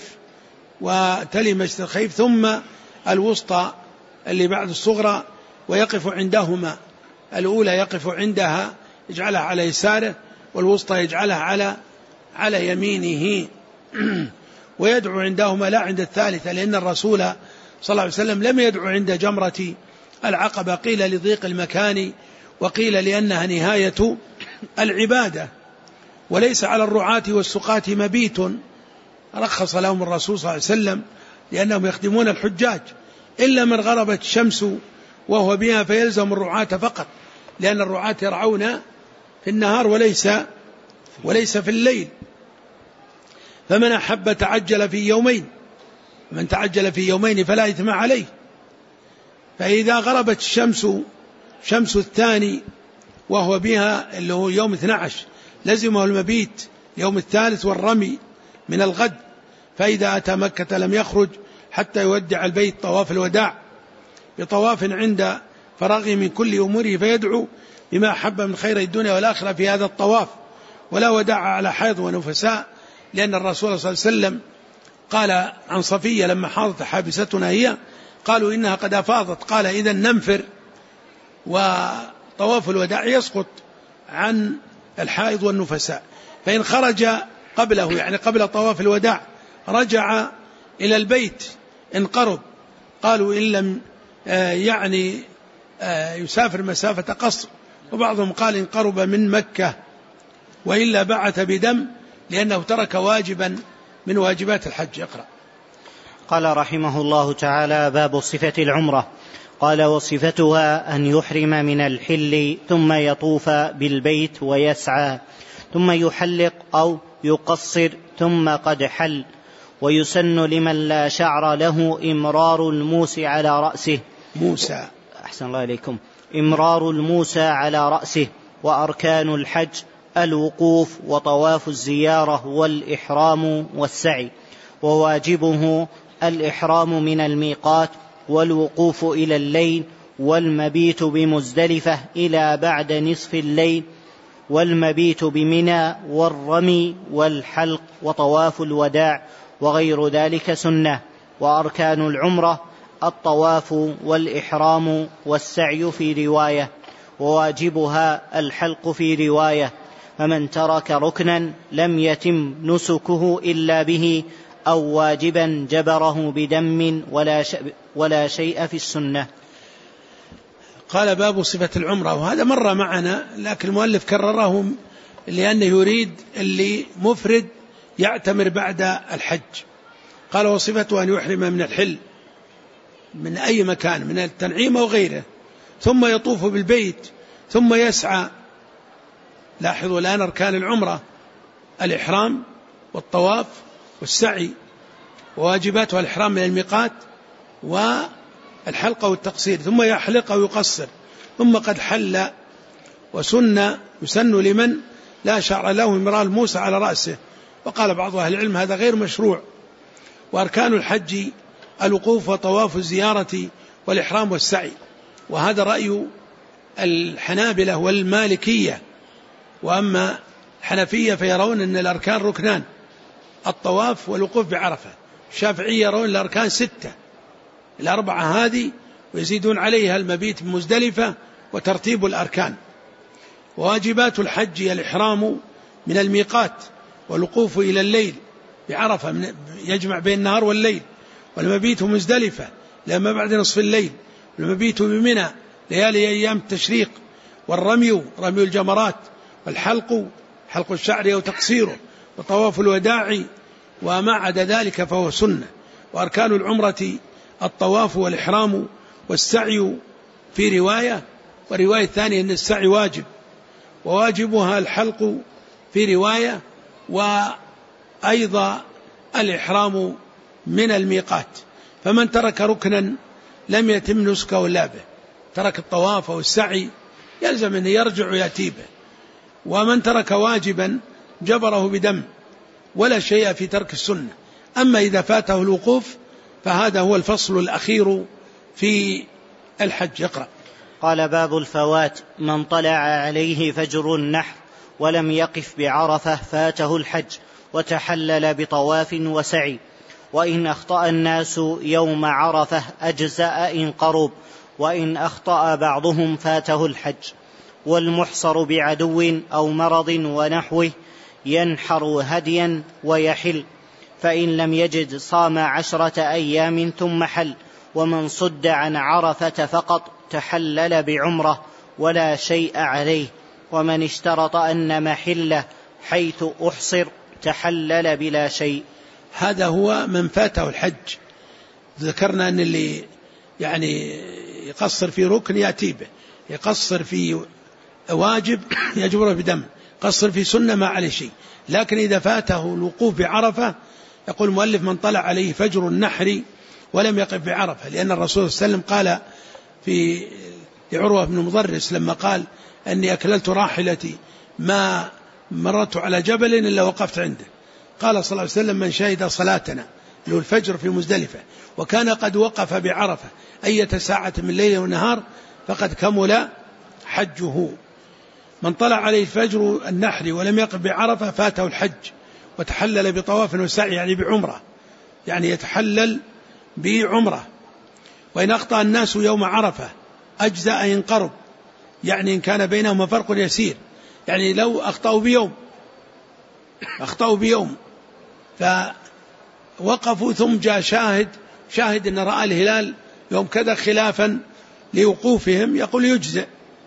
الخيف، ثم الوسطى اللي بعد الصغرى، ويقف عندهما. الأولى يقف عندها يجعلها على يساره، والوسطى يجعلها على يمينه، ويدعو عندهما لا عند الثالثة، لأن الرسول صلى الله عليه وسلم لم يدعو عند جمرة العقبة، قيل لضيق المكان، وقيل لأنها نهاية العبادة وليس على الرعاة والسقاة مبيت، رخص لهم الرسول صلى الله عليه وسلم لأنهم يخدمون الحجاج، إلا من غربت الشمس وهو بها فيلزم الرعاة فقط، لأن الرعاة يرعون في النهار وليس في الليل. فمن أحب تعجل في يومين، من تعجل في يومين فلا إثم عليه. فإذا غربت الشمس شمس الثاني وهو بها اللي هو يوم 12 لزمه المبيت يوم الثالث والرمي من الغد. فإذا أتى مكة لم يخرج حتى يودع البيت طواف الوداع بطواف عند فراغه من كل أموره، فيدعو بما أحب من خير الدنيا والآخرة في هذا الطواف. ولا وداع على حيض ونفساء، لأن الرسول صلى الله عليه وسلم قال عن صفية لما حاضت حابستنا هي، قالوا إنها قد أفاضت، قال إذا ننفر، وطواف الوداع يسقط عن الحائض والنفساء. فإن خرج قبله يعني قبل طواف الوداع رجع إلى البيت إن قرب، قالوا إن لم يسافر مسافة قصر، وبعضهم قال إن قرب من مكة، وإلا بعث بدم لأنه ترك واجبا من واجبات الحج. اقرأ. قال رحمه الله تعالى: باب صفة العمرة. قال: وصفتها أن يحرم من الحل ثم يطوف بالبيت ويسعى، ثم يحلق أو يقصر ثم قد حل. ويسن لمن لا شعر له إمرار الموس على رأسه. موسى. أحسن الله إليكم. إمرار الموسى على رأسه. وأركان الحج الوقوف وطواف الزيارة والإحرام والسعي. وواجبه الإحرام من الميقات والوقوف إلى الليل والمبيت بمزدلفة إلى بعد نصف الليل والمبيت بمنى والرمي والحلق وطواف الوداع وغير ذلك سنة. وأركان العمرة الطواف والإحرام والسعي في رواية، وواجبها الحلق في رواية. فمن ترك ركنا لم يتم نسكه إلا به أو واجبا جبره بدم ولا شيء في السنة. قال: باب صفة العمرة. وهذا مر معنا، لكن المؤلف كرره لأنه يريد اللي مفرد يعتمر بعد الحج. قال: وصفته أن يحرم من الحل من أي مكان من التنعيم أو غيره، ثم يطوف بالبيت ثم يسعى. لاحظوا الآن أركان العمرة: الإحرام والطواف والسعي، وواجباتها الإحرام من الميقات والحلقة والتقصير، ثم يحلق أو يقصر ثم قد حل. يسن لمن لا شعر له إمرار الموسى على رأسه. وقال بعض أهل العلم هذا غير مشروع. وأركان الحج الوقوف وطواف الزيارة والإحرام والسعي، وهذا رأي الحنابلة والمالكية. وأما الحنفية فيرون أن الأركان ركنان: الطواف والوقوف بعرفة. الشافعية يرون الأركان 6، الأربعة هذه ويزيدون عليها المبيت بمزدلفة وترتيب الأركان. وواجبات الحج الإحرام من الميقات والوقوف إلى الليل بعرفة يجمع بين النهار والليل، والمبيت مزدلفة لما بعد نصف الليل، والمبيت بمنى ليالي أيام التشريق، والرمي رمي الجمرات، والحلق حلق الشعر أو تقصيره، وطواف الوداع، وما عدا ذلك فهو سنة. وأركان العمرة الطواف والإحرام والسعي في رواية، ورواية ثانية أن السعي واجب، وواجبها الحلق في رواية، وأيضا الإحرام من الميقات. فمن ترك ركنا لم يتم نسكه إلا به، ترك الطواف أو السعي يلزم أن يرجع ويأتي به. ومن ترك واجبا جبره بدم ولا شيء في ترك السنة. أما إذا فاته الوقوف فهذا هو الفصل الأخير في الحج. يقرأ. قال: باب الفوات. من طلع عليه فجر النحر ولم يقف بعرفة فاته الحج وتحلل بطواف وسعي. وإن أخطأ الناس يوم عرفة أجزأ إن قرب، وإن أخطأ بعضهم فاته الحج. والمحصر بعدو أو مرض ونحوه ينحر هديا ويحل، فإن لم يجد صام 10 أيام ثم حل. ومن صد عن عرفة فقط تحلل بعمرة ولا شيء عليه. ومن اشترط أن محله حيث أحصر تحلل بلا شيء. هذا هو من فاته الحج. ذكرنا أن اللي يعني يقصر في ركن يأتي به، يقصر في واجب يجبره بدم، يقصر في سنة ما عليه شيء. لكن إذا فاته الوقوف بعرفة يقول المؤلف من طلع عليه فجر النحر ولم يقف بعرفة، لأن الرسول صلى الله عليه وسلم قال في عروة بن مضرس لما قال أني أكللت راحلتي ما مررت على جبل إلا وقفت عنده، قال صلى الله عليه وسلم من شهد صلاتنا له الفجر في مزدلفة وكان قد وقف بعرفة أية ساعة من ليل ونهار فقد كمل حجه. من طلع عليه الفجر النحر ولم يقف بعرفة فاته الحج وتحلل بطواف وسعي، يعني بعمرة، يعني يتحلل بعمرة. وإن أخطأ الناس يوم عرفة أجزاء إن قرب، يعني إن كان بينهما فرق يسير، يعني لو أخطأوا بيوم فوقفوا ثم جاء شاهد أن رأى الهلال يوم كذا خلافا لوقوفهم يقول يجزئ.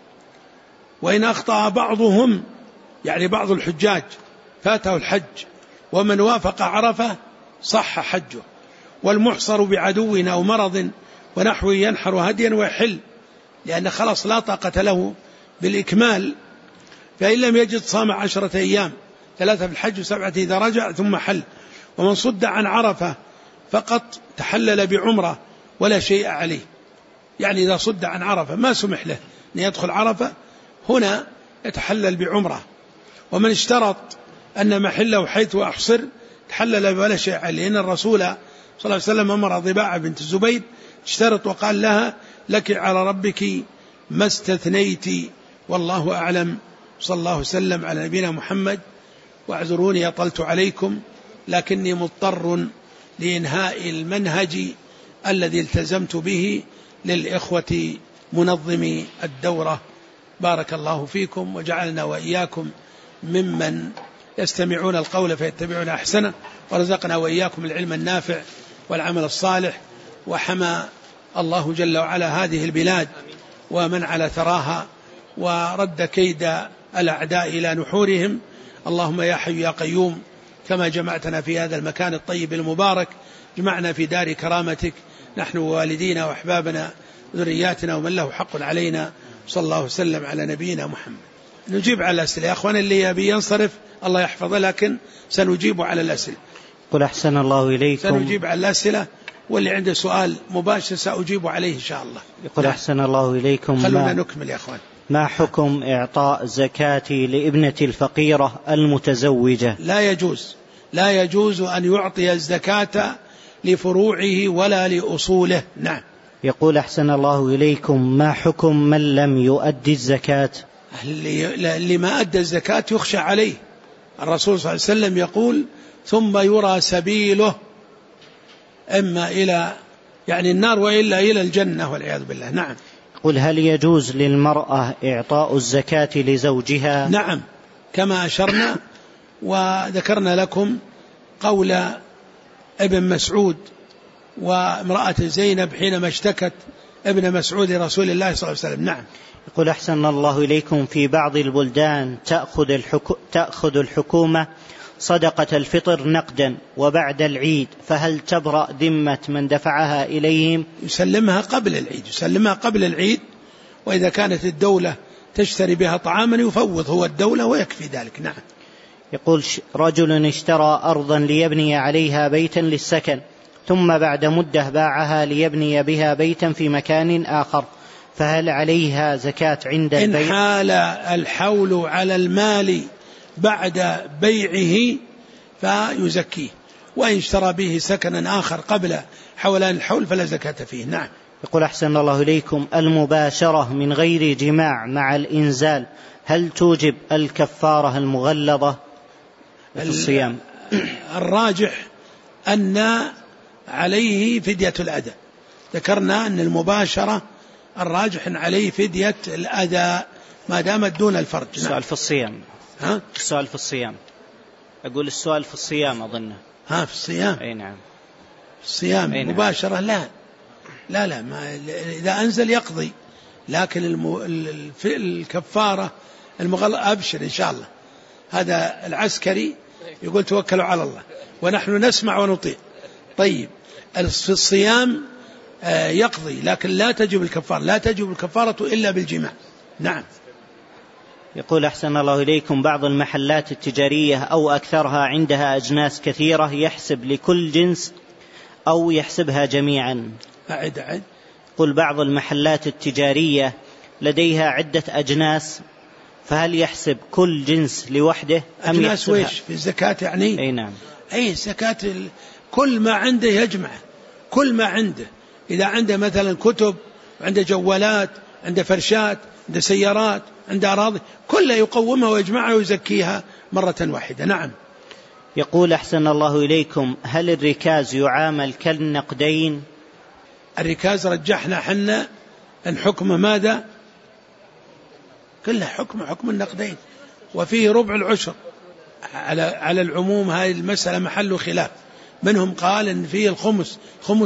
وإن أخطأ بعضهم يعني بعض الحجاج فاته الحج، ومن وافق عرفة صح حجه. والمحصر بعدو أو مرض ونحوه ينحر هديا ويحل، لأن خلاص لا طاقة له بالإكمال، فإن لم يجد صام 10 أيام 3 في الحج و7 إذا رجع ثم حل. ومن صد عن عرفة فقط تحلل بعمرة ولا شيء عليه، يعني إذا صد عن عرفة ما سمح له أن يدخل عرفة هنا يتحلل بعمرة. ومن اشترط أن محله حيث أحصر تحلل ولا شيء عليه، لأن الرسول صلى الله عليه وسلم أمر ضباعة بنت الزبير اشترط وقال لها لك على ربك ما استثنيت والله أعلم. صلى الله وسلم على نبينا محمد. واعذروني أطلت عليكم لكني مضطر لإنهاء المنهج الذي التزمت به للإخوة منظمي الدورة. بارك الله فيكم وجعلنا وإياكم ممن يستمعون القول فيتبعون أحسنه، ورزقنا وإياكم العلم النافع والعمل الصالح. وحمى الله جل وعلا هذه البلاد ومن على ثراها، ورد كيد الأعداء إلى نحورهم. اللهم يا حي يا قيوم كما جمعتنا في هذا المكان الطيب المبارك جمعنا في دار كرامتك نحن ووالدينا وأحبابنا ذرياتنا ومن له حق علينا. صلى الله وسلم على نبينا محمد. نجيب على الأسئلة يا أخوان، اللي يبي ينصرف الله يحفظه، لكن سنجيب على الأسئلة. قل أحسن الله إليكم. سنجيب على الأسئلة، واللي عنده سؤال مباشر سأجيب عليه إن شاء الله. يقول أحسن الله إليكم. خلونا نكمل يا أخوان. ما حكم إعطاء زكاة لابنة الفقيرة المتزوجة؟ لا يجوز أن يعطي الزكاة لفروعه ولا لأصوله. نعم. يقول أحسن الله إليكم ما حكم من لم يؤدي الزكاة؟ اللي ما أدى الزكاة يخشى عليه. الرسول صلى الله عليه وسلم يقول ثم يرى سبيله إما إلى يعني النار وإلا إلى الجنة والعياذ بالله. نعم. قل هل يجوز للمرأة إعطاء الزكاة لزوجها؟ نعم، كما أشرنا وذكرنا لكم قول ابن مسعود وامرأة زينب حينما اشتكت ابن مسعود رسول الله صلى الله عليه وسلم. نعم. يقول أحسن الله إليكم في بعض البلدان تأخذ الحكومة صدقة الفطر نقدا وبعد العيد، فهل تبرأ ذمة من دفعها إليهم؟ يسلمها قبل العيد، وإذا كانت الدولة تشتري بها طعاما يفوض هو الدولة ويكفي ذلك. نعم. يقول رجل اشترى أرضا ليبني عليها بيتا للسكن، ثم بعد مدة باعها ليبني بها بيتا في مكان آخر، فهل عليها زكاة عند البيع؟ إن حال الحول على المال بعد بيعه فيزكيه، وإن اشترى به سكنا آخر قبل حولان الحول فلا زكاة فيه. نعم. يقول أحسن الله إليكم المباشرة من غير جماع مع الإنزال هل توجب الكفارة المغلظة في الصيام؟ الراجح أن عليه فدية الأذى. ذكرنا أن المباشرة الراجح أن عليه فدية الأذى ما دامت دون الفرج. السؤال في الصيام. السؤال في الصيام. أقول السؤال في الصيام أظنه. في الصيام. أي نعم. الصيام نعم. مباشرة لا ما إذا أنزل يقضي، لكن الكفارة أبشر إن شاء الله. هذا العسكري يقول توكلوا على الله، ونحن نسمع ونطيع. طيب، في الصيام يقضي، لكن لا تجب الكفارة، لا تجب الكفارة إلا بالجماع. نعم. يقول أحسن الله إليكم: بعض المحلات التجارية أو أكثرها عندها أجناس كثيرة، يحسب لكل جنس أو يحسبها جميعا؟ أعد. يقول بعض المحلات التجارية لديها عدة أجناس، فهل يحسب كل جنس لوحده أم أجناس ويش في الزكاة يعني؟ أي نعم. أي الزكاة كل ما عنده يجمع، كل ما عنده. إذا عنده مثلا كتب، عنده جوالات، عنده فرشات، عنده سيارات، عنده أراضي، كلها يقومها ويجمعها ويزكيها مرة واحدة. نعم. يقول أحسن الله إليكم: هل الركاز يعامل كالنقدين؟ الركاز رجحنا حنا أن حكم ماذا؟ كلها حكم النقدين، وفيه ربع العشر. على العموم هذه المسألة محل خلاف، منهم قال أن فيه الخمس.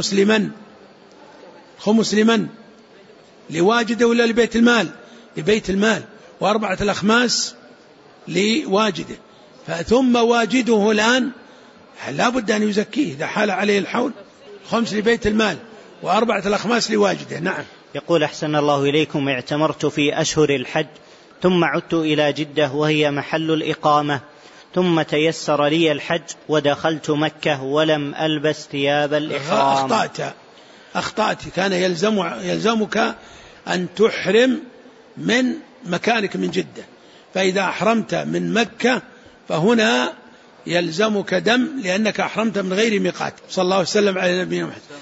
خمس لمن؟ لواجده ولا لبيت المال؟ لبيت المال. وأربعة الأخماس لواجده. ثم واجده الآن لا بد أن يزكيه إذا حال عليه الحول. 5 لبيت المال وأربعة الأخماس لواجده. نعم. يقول أحسن الله إليكم: اعتمرت في أشهر الحج، ثم عدت إلى جدة وهي محل الإقامة، ثم تيسر لي الحج ودخلت مكة ولم ألبس ثياب الإحرام. أخطأت. كان يلزمك أن تحرم من مكانك من جدة، فإذا أحرمت من مكة فهنا يلزمك دم، لأنك أحرمت من غير ميقات. صلى الله عليه وسلم على نبينا محمد.